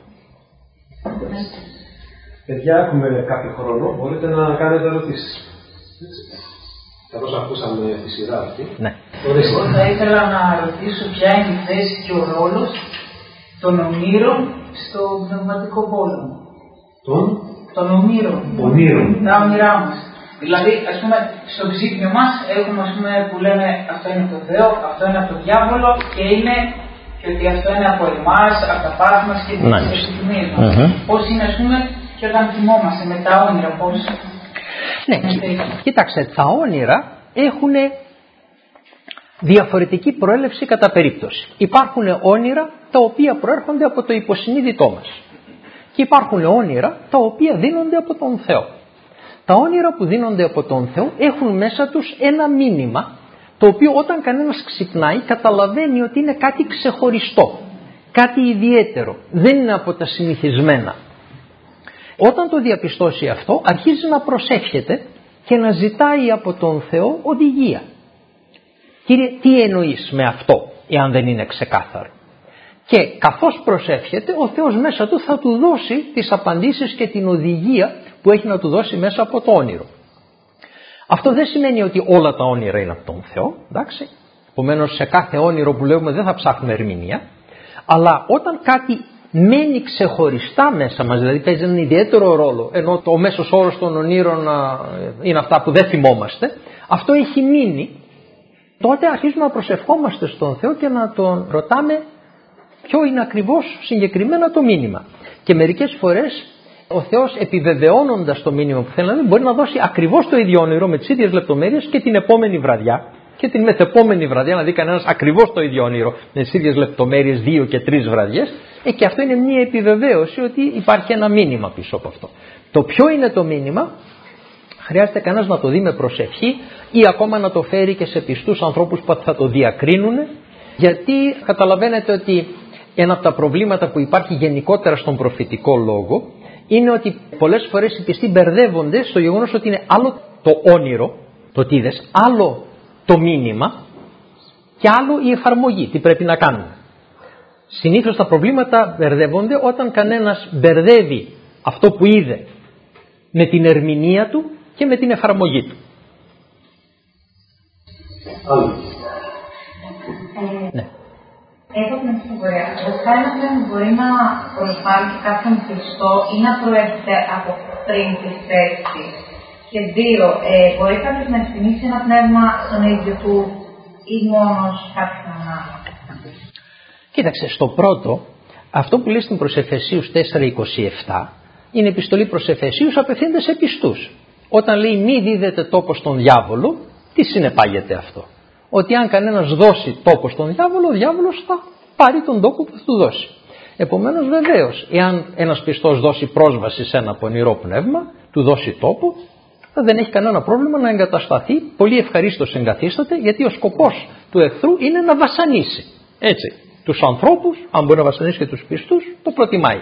Παιδιά, έχουμε κάποιο χρόνο, μπορείτε να κάνετε ερωτήσεις. Καθώς ακούσαμε τη σειρά αυτή. Ναι. Εγώ θα ήθελα να ρωτήσω ποια είναι η θέση και ο ρόλος των ομήρων στο πνευματικό πόλεμο. Των? Των ομήρων. Ομήρων. Τα όνειρά μας. Δηλαδή, ας πούμε, στο ξύπνιο μας έχουμε, ας πούμε, που λέμε αυτό είναι το Θεό, αυτό είναι από τον διάβολο και είναι και ότι αυτό είναι από εμάς, από τα πάθη μας και τις επιθυμίες μας. Mm-hmm. Πώς είναι, ας πούμε, και όταν θυμόμαστε με τα όνειρα, πώς... Ναι, κοίταξε, τα όνειρα έχουν διαφορετική προέλευση κατά περίπτωση. Υπάρχουν όνειρα τα οποία προέρχονται από το υποσυνείδητό μας. Και υπάρχουν όνειρα τα οποία δίνονται από τον Θεό. Τα όνειρα που δίνονται από τον Θεό έχουν μέσα τους ένα μήνυμα, το οποίο όταν κανένας ξυπνάει καταλαβαίνει ότι είναι κάτι ξεχωριστό, κάτι ιδιαίτερο, δεν είναι από τα συνηθισμένα. Όταν το διαπιστώσει αυτό, αρχίζει να προσεύχεται και να ζητάει από τον Θεό οδηγία. Κύριε, τι εννοείς με αυτό, εάν δεν είναι ξεκάθαρο? Και καθώς προσεύχεται, ο Θεός μέσα του θα του δώσει τις απαντήσεις και την οδηγία που έχει να του δώσει μέσα από το όνειρο. Αυτό δεν σημαίνει ότι όλα τα όνειρα είναι από τον Θεό, εντάξει. Επομένως, σε κάθε όνειρο που λέμε δεν θα ψάχνουμε ερμηνεία, αλλά όταν κάτι μένει ξεχωριστά μέσα μας, δηλαδή παίζει έναν ιδιαίτερο ρόλο, ενώ το μέσος όρος των ονείρων είναι αυτά που δεν θυμόμαστε, αυτό έχει μείνει, τότε αρχίζουμε να προσευχόμαστε στον Θεό και να τον ρωτάμε ποιο είναι ακριβώς συγκεκριμένα το μήνυμα. Και μερικές φορές ο Θεός, επιβεβαιώνοντας το μήνυμα που θέλει να δει, μπορεί να δώσει ακριβώς το ίδιο όνειρο με τις ίδιες λεπτομέρειες και την επόμενη βραδιά και την μεθεπόμενη βραδιά, να δει κανένας ακριβώς το ίδιο όνειρο με τις ίδιες λεπτομέρειες δύο και τρεις βραδιές. Ε, και αυτό είναι μια επιβεβαίωση ότι υπάρχει ένα μήνυμα πίσω από αυτό. Το ποιο είναι το μήνυμα, χρειάζεται κανένας να το δει με προσευχή ή ακόμα να το φέρει και σε πιστούς ανθρώπους που θα το διακρίνουν, γιατί καταλαβαίνετε ότι ένα από τα προβλήματα που υπάρχει γενικότερα στον προφητικό λόγο είναι ότι πολλές φορές οι πιστοί μπερδεύονται στο γεγονός ότι είναι άλλο το όνειρο, το τι είδες, άλλο το μήνυμα και άλλο η εφαρμογή, τι πρέπει να κάνουμε. Συνήθως τα προβλήματα μπερδεύονται όταν κανένας μπερδεύει αυτό που είδε με την ερμηνεία του και με την εφαρμογή του. Ε, ναι. Έχω την σίγουρια. Βοηθά ένα πνεύμα μπορεί να προσβάλλει και κάποιον πιστό ή να προέρχεται από πριν τη θέση. Και δύο, ε, μπορεί κάποιος να εκτιμήσει ένα πνεύμα στον ίδιο του ή μόνος κάποιον άλλο? Κοίταξε, στο πρώτο, αυτό που λέει στην προς Εφεσίους τέσσερα είκοσι επτά είναι επιστολή προς Εφεσίους, απευθύνεται σε πιστούς. Όταν λέει μη δίδετε τόπο στον διάβολο, τι συνεπάγεται αυτό? Ότι αν κανένας δώσει τόπο στον διάβολο, ο διάβολος θα πάρει τον τόπο που θα του δώσει. Επομένως, βεβαίως, εάν ένας πιστός δώσει πρόσβαση σε ένα πονηρό πνεύμα, του δώσει τόπο, δεν έχει κανένα πρόβλημα να εγκατασταθεί, πολύ ευχαρίστως εγκαθίσταται, γιατί ο σκοπός του εχθρού είναι να βασανίσει. Έτσι, τους ανθρώπους, αν μπορεί να βασανίσει και τους πιστούς, το προτιμάει.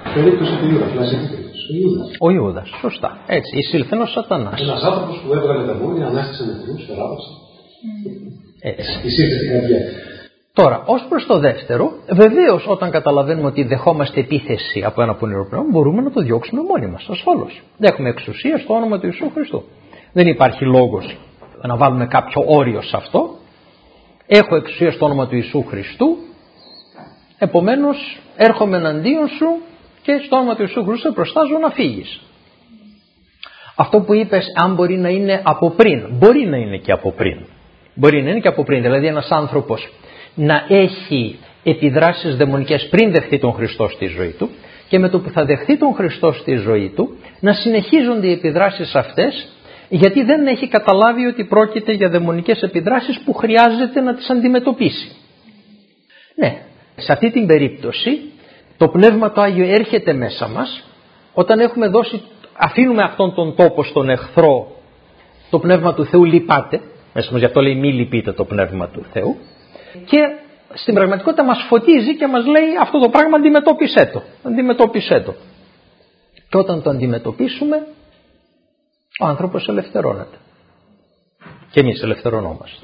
Ο Ιούδας, σωστά. Έτσι, εισήλθεν ο Σατανάς. Ένας άνθρωπος που έβγαλε τα μόνια, ανάστησε νεκρούς, θεράπευσε. Έτσι. Εισήλθε στην καρδιά. Τώρα, ως προς το δεύτερο, βεβαίως όταν καταλαβαίνουμε ότι δεχόμαστε επίθεση από ένα πονηρό πνεύμα, μπορούμε να το διώξουμε μόνοι μας, ασφαλώς. Έχουμε εξουσία στο όνομα του Ιησού Χριστού. Δεν υπάρχει λόγος να βάλουμε κάποιο όριο σε αυτό. Έχω εξουσία στο όνομα του Ιησού Χριστού, επομένως έρχομαι εναντίον σου και στο όνομα του Ιησού Χριστού σε προστάζω να φύγεις. Αυτό που είπες, αν μπορεί να είναι από πριν, μπορεί να είναι και από πριν. Μπορεί να είναι και από πριν, δηλαδή ένας άνθρωπος να έχει επιδράσεις δαιμονικές πριν δεχθεί τον Χριστό στη ζωή του και με το που θα δεχθεί τον Χριστό στη ζωή του να συνεχίζονται οι επιδράσεις αυτές, γιατί δεν έχει καταλάβει ότι πρόκειται για δαιμονικές επιδράσεις που χρειάζεται να τις αντιμετωπίσει. Ναι, σε αυτή την περίπτωση το Πνεύμα το Άγιο έρχεται μέσα μας όταν έχουμε δώσει, αφήνουμε αυτόν τον τόπο στον εχθρό, το Πνεύμα του Θεού λυπάται μέσα μας, γι' αυτό λέει μη λυπείτε το Πνεύμα του Θεού, και στην πραγματικότητα μας φωτίζει και μας λέει αυτό το πράγμα αντιμετώπισέ το, αντιμετώπισέ το. Και όταν το αντιμετωπίσουμε, ο άνθρωπος ελευθερώνεται. Και εμείς ελευθερωνόμαστε.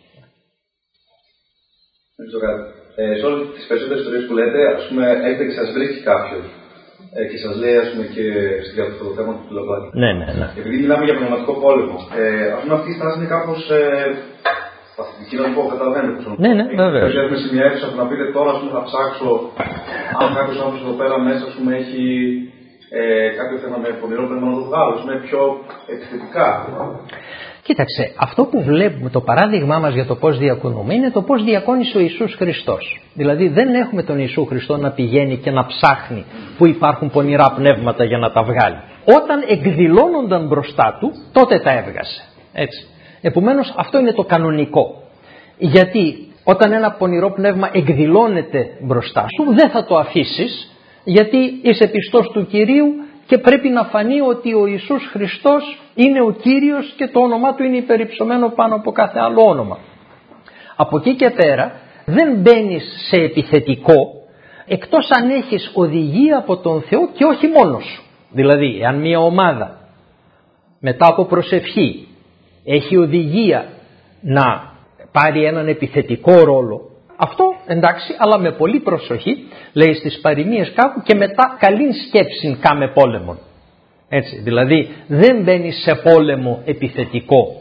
Ε, σε όλες τις περισσότερες ιστορίες που λέτε, ας πούμε, έχετε και σας βρίσκει κάποιος ε, και σας λέει, ας πούμε, και για το θέμα του Λαμπάκη. Ναι, ναι, ναι. Επειδή μιλάμε για πνευματικό πόλεμο, ε, ας πούμε, αυτή η στάση είναι κάπως ε, παθητική, να το πω, καταλαβαίνετε. Ναι, ναι, βεβαίως. Δηλαδή, έχουμε σε μια αίθουσα που να πείτε τώρα, ας πούμε, θα ψάξω αν κάποιος άνθρωπος εδώ πέρα μέσα, ας πούμε, έχει ε, κάποιο θέμα με πονηρό πνεύμα να το βγάλω, ας πούμε, πιο επιθετικά. Κοίταξε, αυτό που βλέπουμε, το παράδειγμά μας για το πώς διακονούμε είναι το πώς διακόνησε ο Ιησούς Χριστός. Δηλαδή δεν έχουμε τον Ιησού Χριστό να πηγαίνει και να ψάχνει που υπάρχουν πονηρά πνεύματα για να τα βγάλει. Όταν εκδηλώνονταν μπροστά του, τότε τα έβγασε. Έτσι. Επομένως αυτό είναι το κανονικό. Γιατί όταν ένα πονηρό πνεύμα εκδηλώνεται μπροστά σου, δεν θα το αφήσεις, γιατί είσαι πιστός του Κυρίου και πρέπει να φανεί ότι ο Ιησούς Χριστός είναι ο Κύριος και το όνομά Του είναι υπερυψωμένο πάνω από κάθε άλλο όνομα. Από εκεί και πέρα δεν μπαίνεις σε επιθετικό, εκτός αν έχεις οδηγία από τον Θεό και όχι μόνος σου. Δηλαδή, εάν μια ομάδα μετά από προσευχή έχει οδηγία να πάρει έναν επιθετικό ρόλο, αυτό εντάξει, αλλά με πολύ προσοχή, λέει στις παροιμίες κάπου, και μετά καλήν σκέψην κάμε πόλεμον. Έτσι, δηλαδή δεν μπαίνεις σε πόλεμο επιθετικό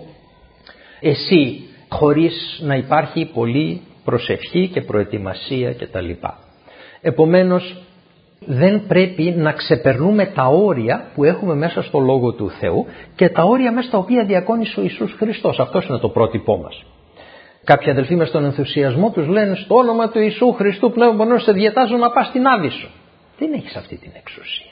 εσύ χωρίς να υπάρχει πολύ προσευχή και προετοιμασία κτλ. Επομένως δεν πρέπει να ξεπερνούμε τα όρια που έχουμε μέσα στο Λόγο του Θεού και τα όρια μέσα στα οποία διακόνησε ο Ιησούς Χριστός. Αυτός είναι το πρότυπό μας. Κάποιοι αδελφοί μες στον ενθουσιασμό τους λένε στο όνομα του Ιησού Χριστού Πνεύμα Πονός σε διατάζω να πας στην Άβυσσο. Δεν έχεις αυτή την εξουσία.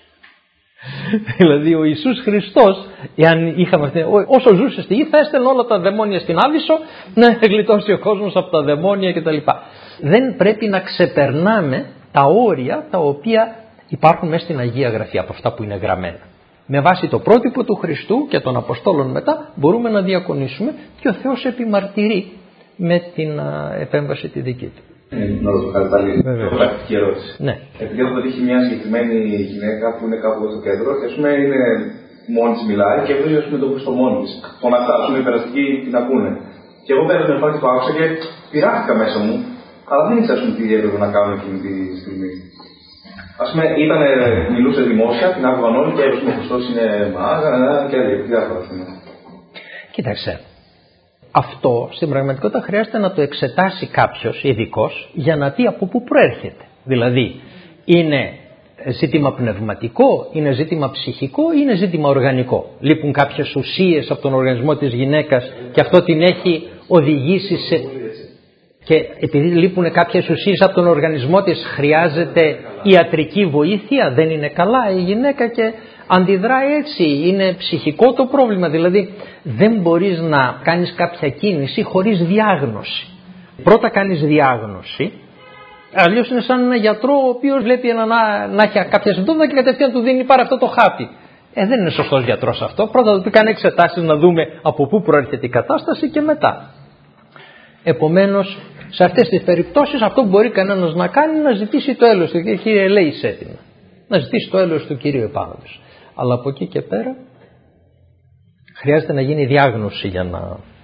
Δηλαδή ο Ιησούς Χριστός, εάν είχαμε αυτή, όσο ζούσε στη γη θα έστελνε όλα τα δαιμόνια στην Άβυσσο να γλιτώσει ο κόσμος από τα δαιμόνια κτλ. Δεν πρέπει να ξεπερνάμε τα όρια τα οποία υπάρχουν μέσα στην Αγία Γραφή, από αυτά που είναι γραμμένα. Με βάση το πρότυπο του Χριστού και των Αποστόλων μετά μπορούμε να διακονήσουμε και ο Θεός επιμαρτυρεί με την α, επέμβαση τη δική του. Να ρωτήσω κάτι πάλι. Μια πρακτική ερώτηση. Ναι. Επειδή έχω τύχει μια συγκεκριμένη γυναίκα που είναι κάπου στο κέντρο και ας πούμε είναι μόνη της μιλάει και βρίζει με τον Χριστό μόνη της. Φωναχτά, ας πούμε οι περαστικοί την ακούνε. Και εγώ πέρα με φάση το άκουσα και πειράχτηκα μέσα μου, αλλά δεν ήξερα τι έπρεπε να κάνω εκείνη τη στιγμή. Ας πούμε, ήταν, μιλούσε δημόσια, την άκουγαν όλοι και έπρεπε ο Χριστός είναι μάγα και διάφορα. Κοίταξε. Αυτό στην πραγματικότητα χρειάζεται να το εξετάσει κάποιος ειδικός για να δει από πού προέρχεται. Δηλαδή, είναι ζήτημα πνευματικό, είναι ζήτημα ψυχικό ή είναι ζήτημα οργανικό. Λείπουν κάποιες ουσίες από τον οργανισμό της γυναίκας και αυτό την έχει οδηγήσει σε... Και επειδή λείπουν κάποιες ουσίες από τον οργανισμό της χρειάζεται ιατρική βοήθεια, δεν είναι καλά η γυναίκα και αντιδράει έτσι, είναι ψυχικό το πρόβλημα. Δηλαδή δεν μπορείς να κάνεις κάποια κίνηση χωρίς διάγνωση. Πρώτα κάνεις διάγνωση, αλλιώς είναι σαν ένα γιατρό ο οποίος βλέπει ένα, να, να έχει κάποια συμπτώματα και κατευθείαν του δίνει πάρε αυτό το χάπι. Ε, δεν είναι σωστός γιατρός αυτό. Πρώτα θα του κάνει εξετάσεις να δούμε από πού προέρχεται η κατάσταση και μετά. Επομένως, σε αυτές τις περιπτώσεις αυτό που μπορεί κανένας να κάνει είναι να ζητήσει το έλεος του. Κύριε, λέει έτοιμα. Να ζητήσει το έλεος του Κυρίου επάνω τους. Αλλά από εκεί και πέρα χρειάζεται να γίνει διάγνωση για να...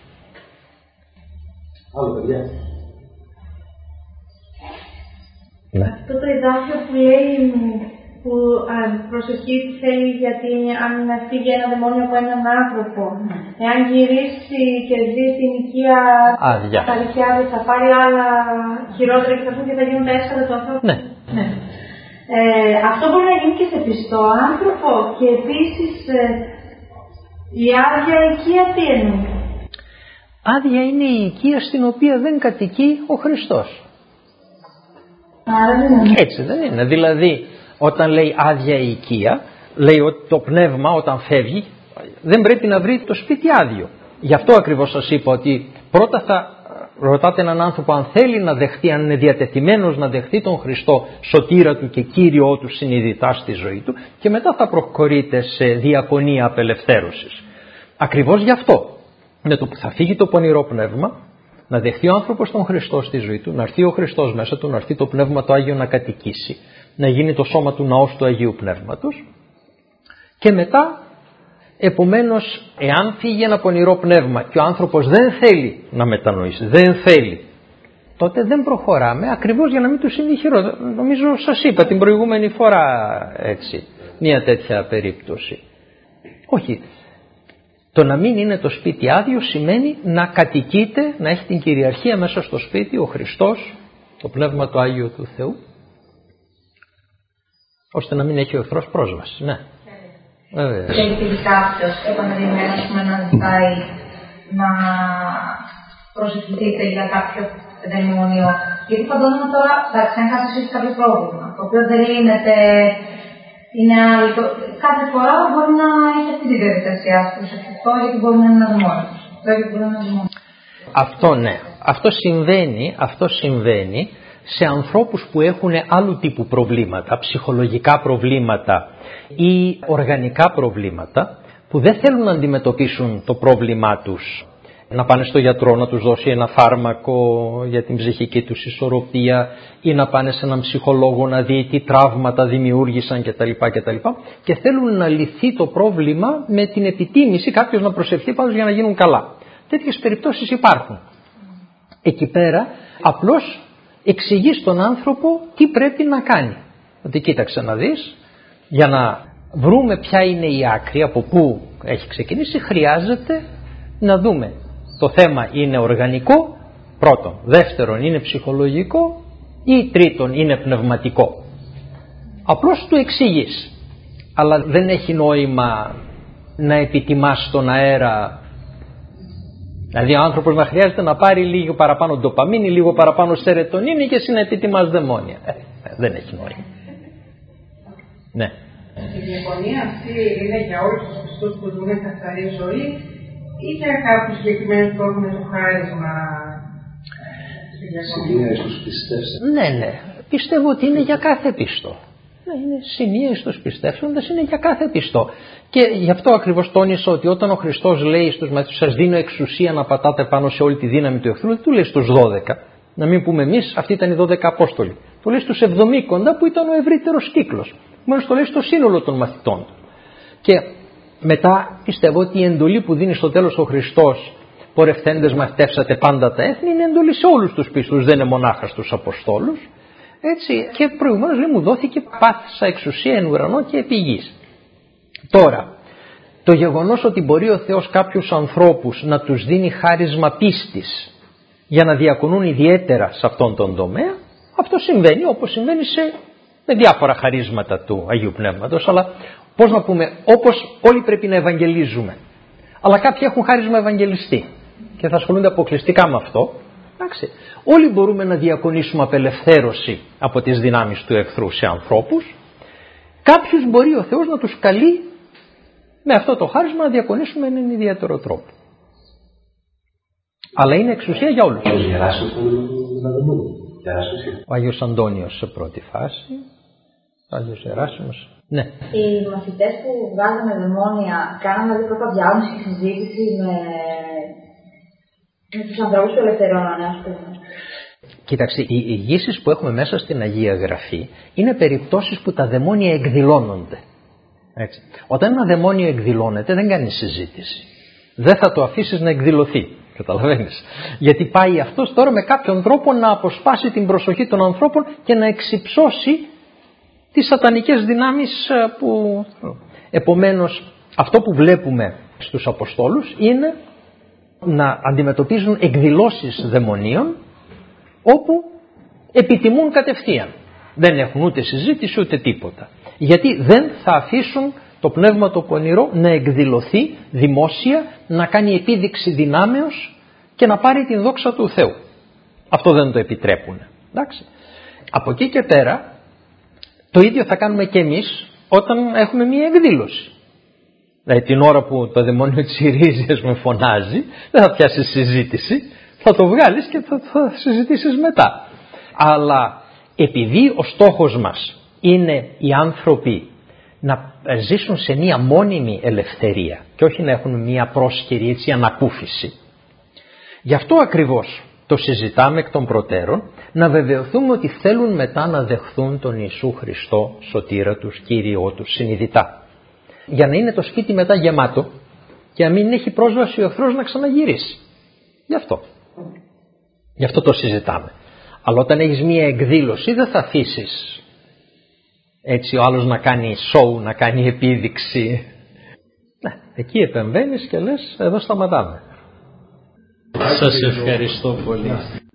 Άλλο παιδιά. Ναι. Αυτό το εδάφιο που λέει που α, προσοχή θέλει γιατί αν φύγει ένα δαιμόνιο από έναν άνθρωπο, εάν γυρίσει και δει την οικία παρικιάδη θα πάρει άλλα χειρότερα και θα βγουν και θα γίνουν τα έσχατα του ανθρώπου. Ναι. Ναι. Ε, αυτό μπορεί να γίνει και σε πιστό άνθρωπο και επίσης ε, η άδεια οικία τι εννοεί? Άδεια είναι η οικία στην οποία δεν κατοικεί ο Χριστός. Άρα δεν είναι. Έτσι δεν είναι. Δηλαδή όταν λέει άδεια η οικία, λέει ότι το πνεύμα όταν φεύγει δεν πρέπει να βρει το σπίτι άδειο. Γι' αυτό ακριβώς σας είπα ότι πρώτα θα ρωτάτε έναν άνθρωπο αν θέλει να δεχτεί, αν είναι διατεθειμένος να δεχτεί τον Χριστό σωτήρα του και Κύριό του συνειδητά στη ζωή του και μετά θα προχωρείτε σε διακονία απελευθέρωσης. Ακριβώς γι' αυτό. Με το που θα φύγει το πονηρό πνεύμα, να δεχτεί ο άνθρωπος τον Χριστό στη ζωή του, να έρθει ο Χριστός μέσα του, να έρθει το Πνεύμα το Άγιο να κατοικήσει, να γίνει το σώμα του ναός του Αγίου Πνεύματος και μετά, επομένως, εάν φύγει ένα πονηρό πνεύμα και ο άνθρωπος δεν θέλει να μετανοήσει, δεν θέλει, τότε δεν προχωράμε ακριβώς για να μην του συμβεί χειρότερο. Νομίζω σας είπα την προηγούμενη φορά έτσι, μια τέτοια περίπτωση. Όχι. Το να μην είναι το σπίτι άδειο σημαίνει να κατοικείται, να έχει την κυριαρχία μέσα στο σπίτι ο Χριστός, το Πνεύμα το Άγιο του Θεού, ώστε να μην έχει ο εχθρός πρόσβαση. Ναι. Βέβαια. Και επειδή κάποιος επαναλημμένα να ζητάει να προσευχηθείτε για κάποιο δαιμόνιο, γιατί φαντάζομαι τώρα, εντάξει, αν κάποιος έχει κάποιο πρόβλημα, το οποίο δεν λύνεται, είναι άλλο. Κάθε φορά μπορεί να έχει αυτή τη διαδικασία του προσευχητό, γιατί μπορεί να είναι ένα δαιμόνιο. Αυτό ναι. Αυτό συμβαίνει, αυτό συμβαίνει σε ανθρώπους που έχουν άλλου τύπου προβλήματα, ψυχολογικά προβλήματα ή οργανικά προβλήματα, που δεν θέλουν να αντιμετωπίσουν το πρόβλημά τους, να πάνε στο γιατρό να τους δώσει ένα φάρμακο για την ψυχική τους ισορροπία ή να πάνε σε έναν ψυχολόγο να δει τι τραύματα δημιούργησαν κτλ. κτλ. Και θέλουν να λυθεί το πρόβλημα με την επιτίμηση, κάποιος να προσευχεί πάντως για να γίνουν καλά. Τέτοιες περιπτώσεις υπάρχουν. Εκεί πέρα απλώς εξηγεί στον άνθρωπο τι πρέπει να κάνει. Ότι κοίταξε να δεις, για να βρούμε ποια είναι η άκρη, από πού έχει ξεκινήσει, χρειάζεται να δούμε. Το θέμα είναι οργανικό, πρώτον. Δεύτερον είναι ψυχολογικό ή τρίτον είναι πνευματικό. Απλώς του εξηγείς. Αλλά δεν έχει νόημα να επιτιμάς τον αέρα. Δηλαδή ο άνθρωπος να χρειάζεται να πάρει λίγο παραπάνω ντοπαμίνη, λίγο παραπάνω σερετονίνη και εσύ να επιτιμάς δαιμόνια. Ε, δεν έχει νόημα. Ναι. Η διαφωνία αυτή είναι για όλους τους πιστούς που ζουν καθαρή ζωή ή για κάποιους συγκεκριμένους που έχουν το χάρισμα στη διαφωνία? Στους πιστές. Ναι, ναι. Πιστεύω ότι είναι για κάθε πιστό. Ναι, είναι σημεία στους πιστεύοντας, είναι για κάθε πιστό. Και γι' αυτό ακριβώς τόνισα ότι όταν ο Χριστός λέει στους μαθητούς, σας δίνω εξουσία να πατάτε πάνω σε όλη τη δύναμη του εχθρού, δεν του λέει στους δώδεκα. Να μην πούμε εμείς, αυτοί ήταν οι δώδεκα Απόστολοι. Το λέει στους εβδομήκοντα που ήταν ο ευρύτερος κύκλος. Μόλις το λέει στο σύνολο των μαθητών. Και μετά πιστεύω ότι η εντολή που δίνει στο τέλος ο Χριστός, πορευθέντες μαθητεύσατε πάντα τα έθνη, είναι εντολή σε όλους τους πιστούς, δεν είναι μονάχα στους Αποστόλους. Έτσι, και προηγουμένως λέει, μου δόθηκε πάθησα εξουσία εν ουρανό και επί γης. Τώρα, το γεγονός ότι μπορεί ο Θεός κάποιους ανθρώπους να τους δίνει χάρισμα πίστης για να διακονούν ιδιαίτερα σε αυτόν τον τομέα, αυτό συμβαίνει όπως συμβαίνει σε, με διάφορα χαρίσματα του Αγίου Πνεύματος, αλλά πώς να πούμε, όπως όλοι πρέπει να ευαγγελίζουμε. Αλλά κάποιοι έχουν χάρισμα ευαγγελιστή και θα ασχολούνται αποκλειστικά με αυτό. Εντάξει. Όλοι μπορούμε να διακονήσουμε απελευθέρωση από τις δυνάμεις του εχθρού σε ανθρώπους. Κάποιους μπορεί ο Θεός να τους καλεί με αυτό το χάρισμα να διακονήσουμε με έναν ιδιαίτερο τρόπο. Αλλά είναι εξουσία για όλους. Ο Άγιος Αντώνιος σε πρώτη φάση. Ο Άγιος Γεράσιμος. Ναι. Οι μαθητές που βγάζανε δαιμόνια κάνανε δηλαδή πρώτα διάγνωση και συζήτηση με, με τους ανθρώπους που ελευθερώνανε, ας πούμε. Κοίταξε, οι εικήσεις που έχουμε μέσα στην Αγία Γραφή είναι περιπτώσεις που τα δαιμόνια εκδηλώνονται. Έτσι. Όταν ένα δαιμόνιο εκδηλώνεται δεν κάνει συζήτηση. Δεν θα το αφήσεις να εκδηλωθεί. Καταλαβαίνεις. Γιατί πάει αυτός τώρα με κάποιον τρόπο να αποσπάσει την προσοχή των ανθρώπων και να εξυψώσει τις σατανικές δυνάμεις που... Επομένως, αυτό που βλέπουμε στους Αποστόλους είναι να αντιμετωπίζουν εκδηλώσεις δαιμονίων όπου επιτιμούν κατευθείαν. Δεν έχουν ούτε συζήτηση ούτε τίποτα. Γιατί δεν θα αφήσουν το πνεύμα το πονηρό να εκδηλωθεί δημόσια, να κάνει επίδειξη δυνάμεως και να πάρει την δόξα του Θεού. Αυτό δεν το επιτρέπουν. Εντάξει. Από εκεί και πέρα το ίδιο θα κάνουμε και εμείς όταν έχουμε μία εκδήλωση. Δηλαδή την ώρα που το δαιμόνιο τσιρίζει, ας με φωνάζει, δεν θα πιάσει συζήτηση, θα το βγάλεις και θα, θα συζητήσεις μετά. Αλλά επειδή ο στόχος μας είναι οι άνθρωποι να ζήσουν σε μία μόνιμη ελευθερία και όχι να έχουν μία πρόσχερη έτσι ανακούφιση, γι' αυτό ακριβώς το συζητάμε εκ των προτέρων, να βεβαιωθούμε ότι θέλουν μετά να δεχθούν τον Ιησού Χριστό σωτήρα τους, Κύριό τους, συνειδητά. Για να είναι το σπίτι μετά γεμάτο και να μην έχει πρόσβαση ο εχθρός να ξαναγυρίσει. Γι' αυτό. Γι' αυτό το συζητάμε. Αλλά όταν έχεις μία εκδήλωση δεν θα αφήσεις έτσι ο άλλος να κάνει show, να κάνει επίδειξη. Ναι, εκεί επεμβαίνεις και λες εδώ σταματάμε. Σας ευχαριστώ πολύ.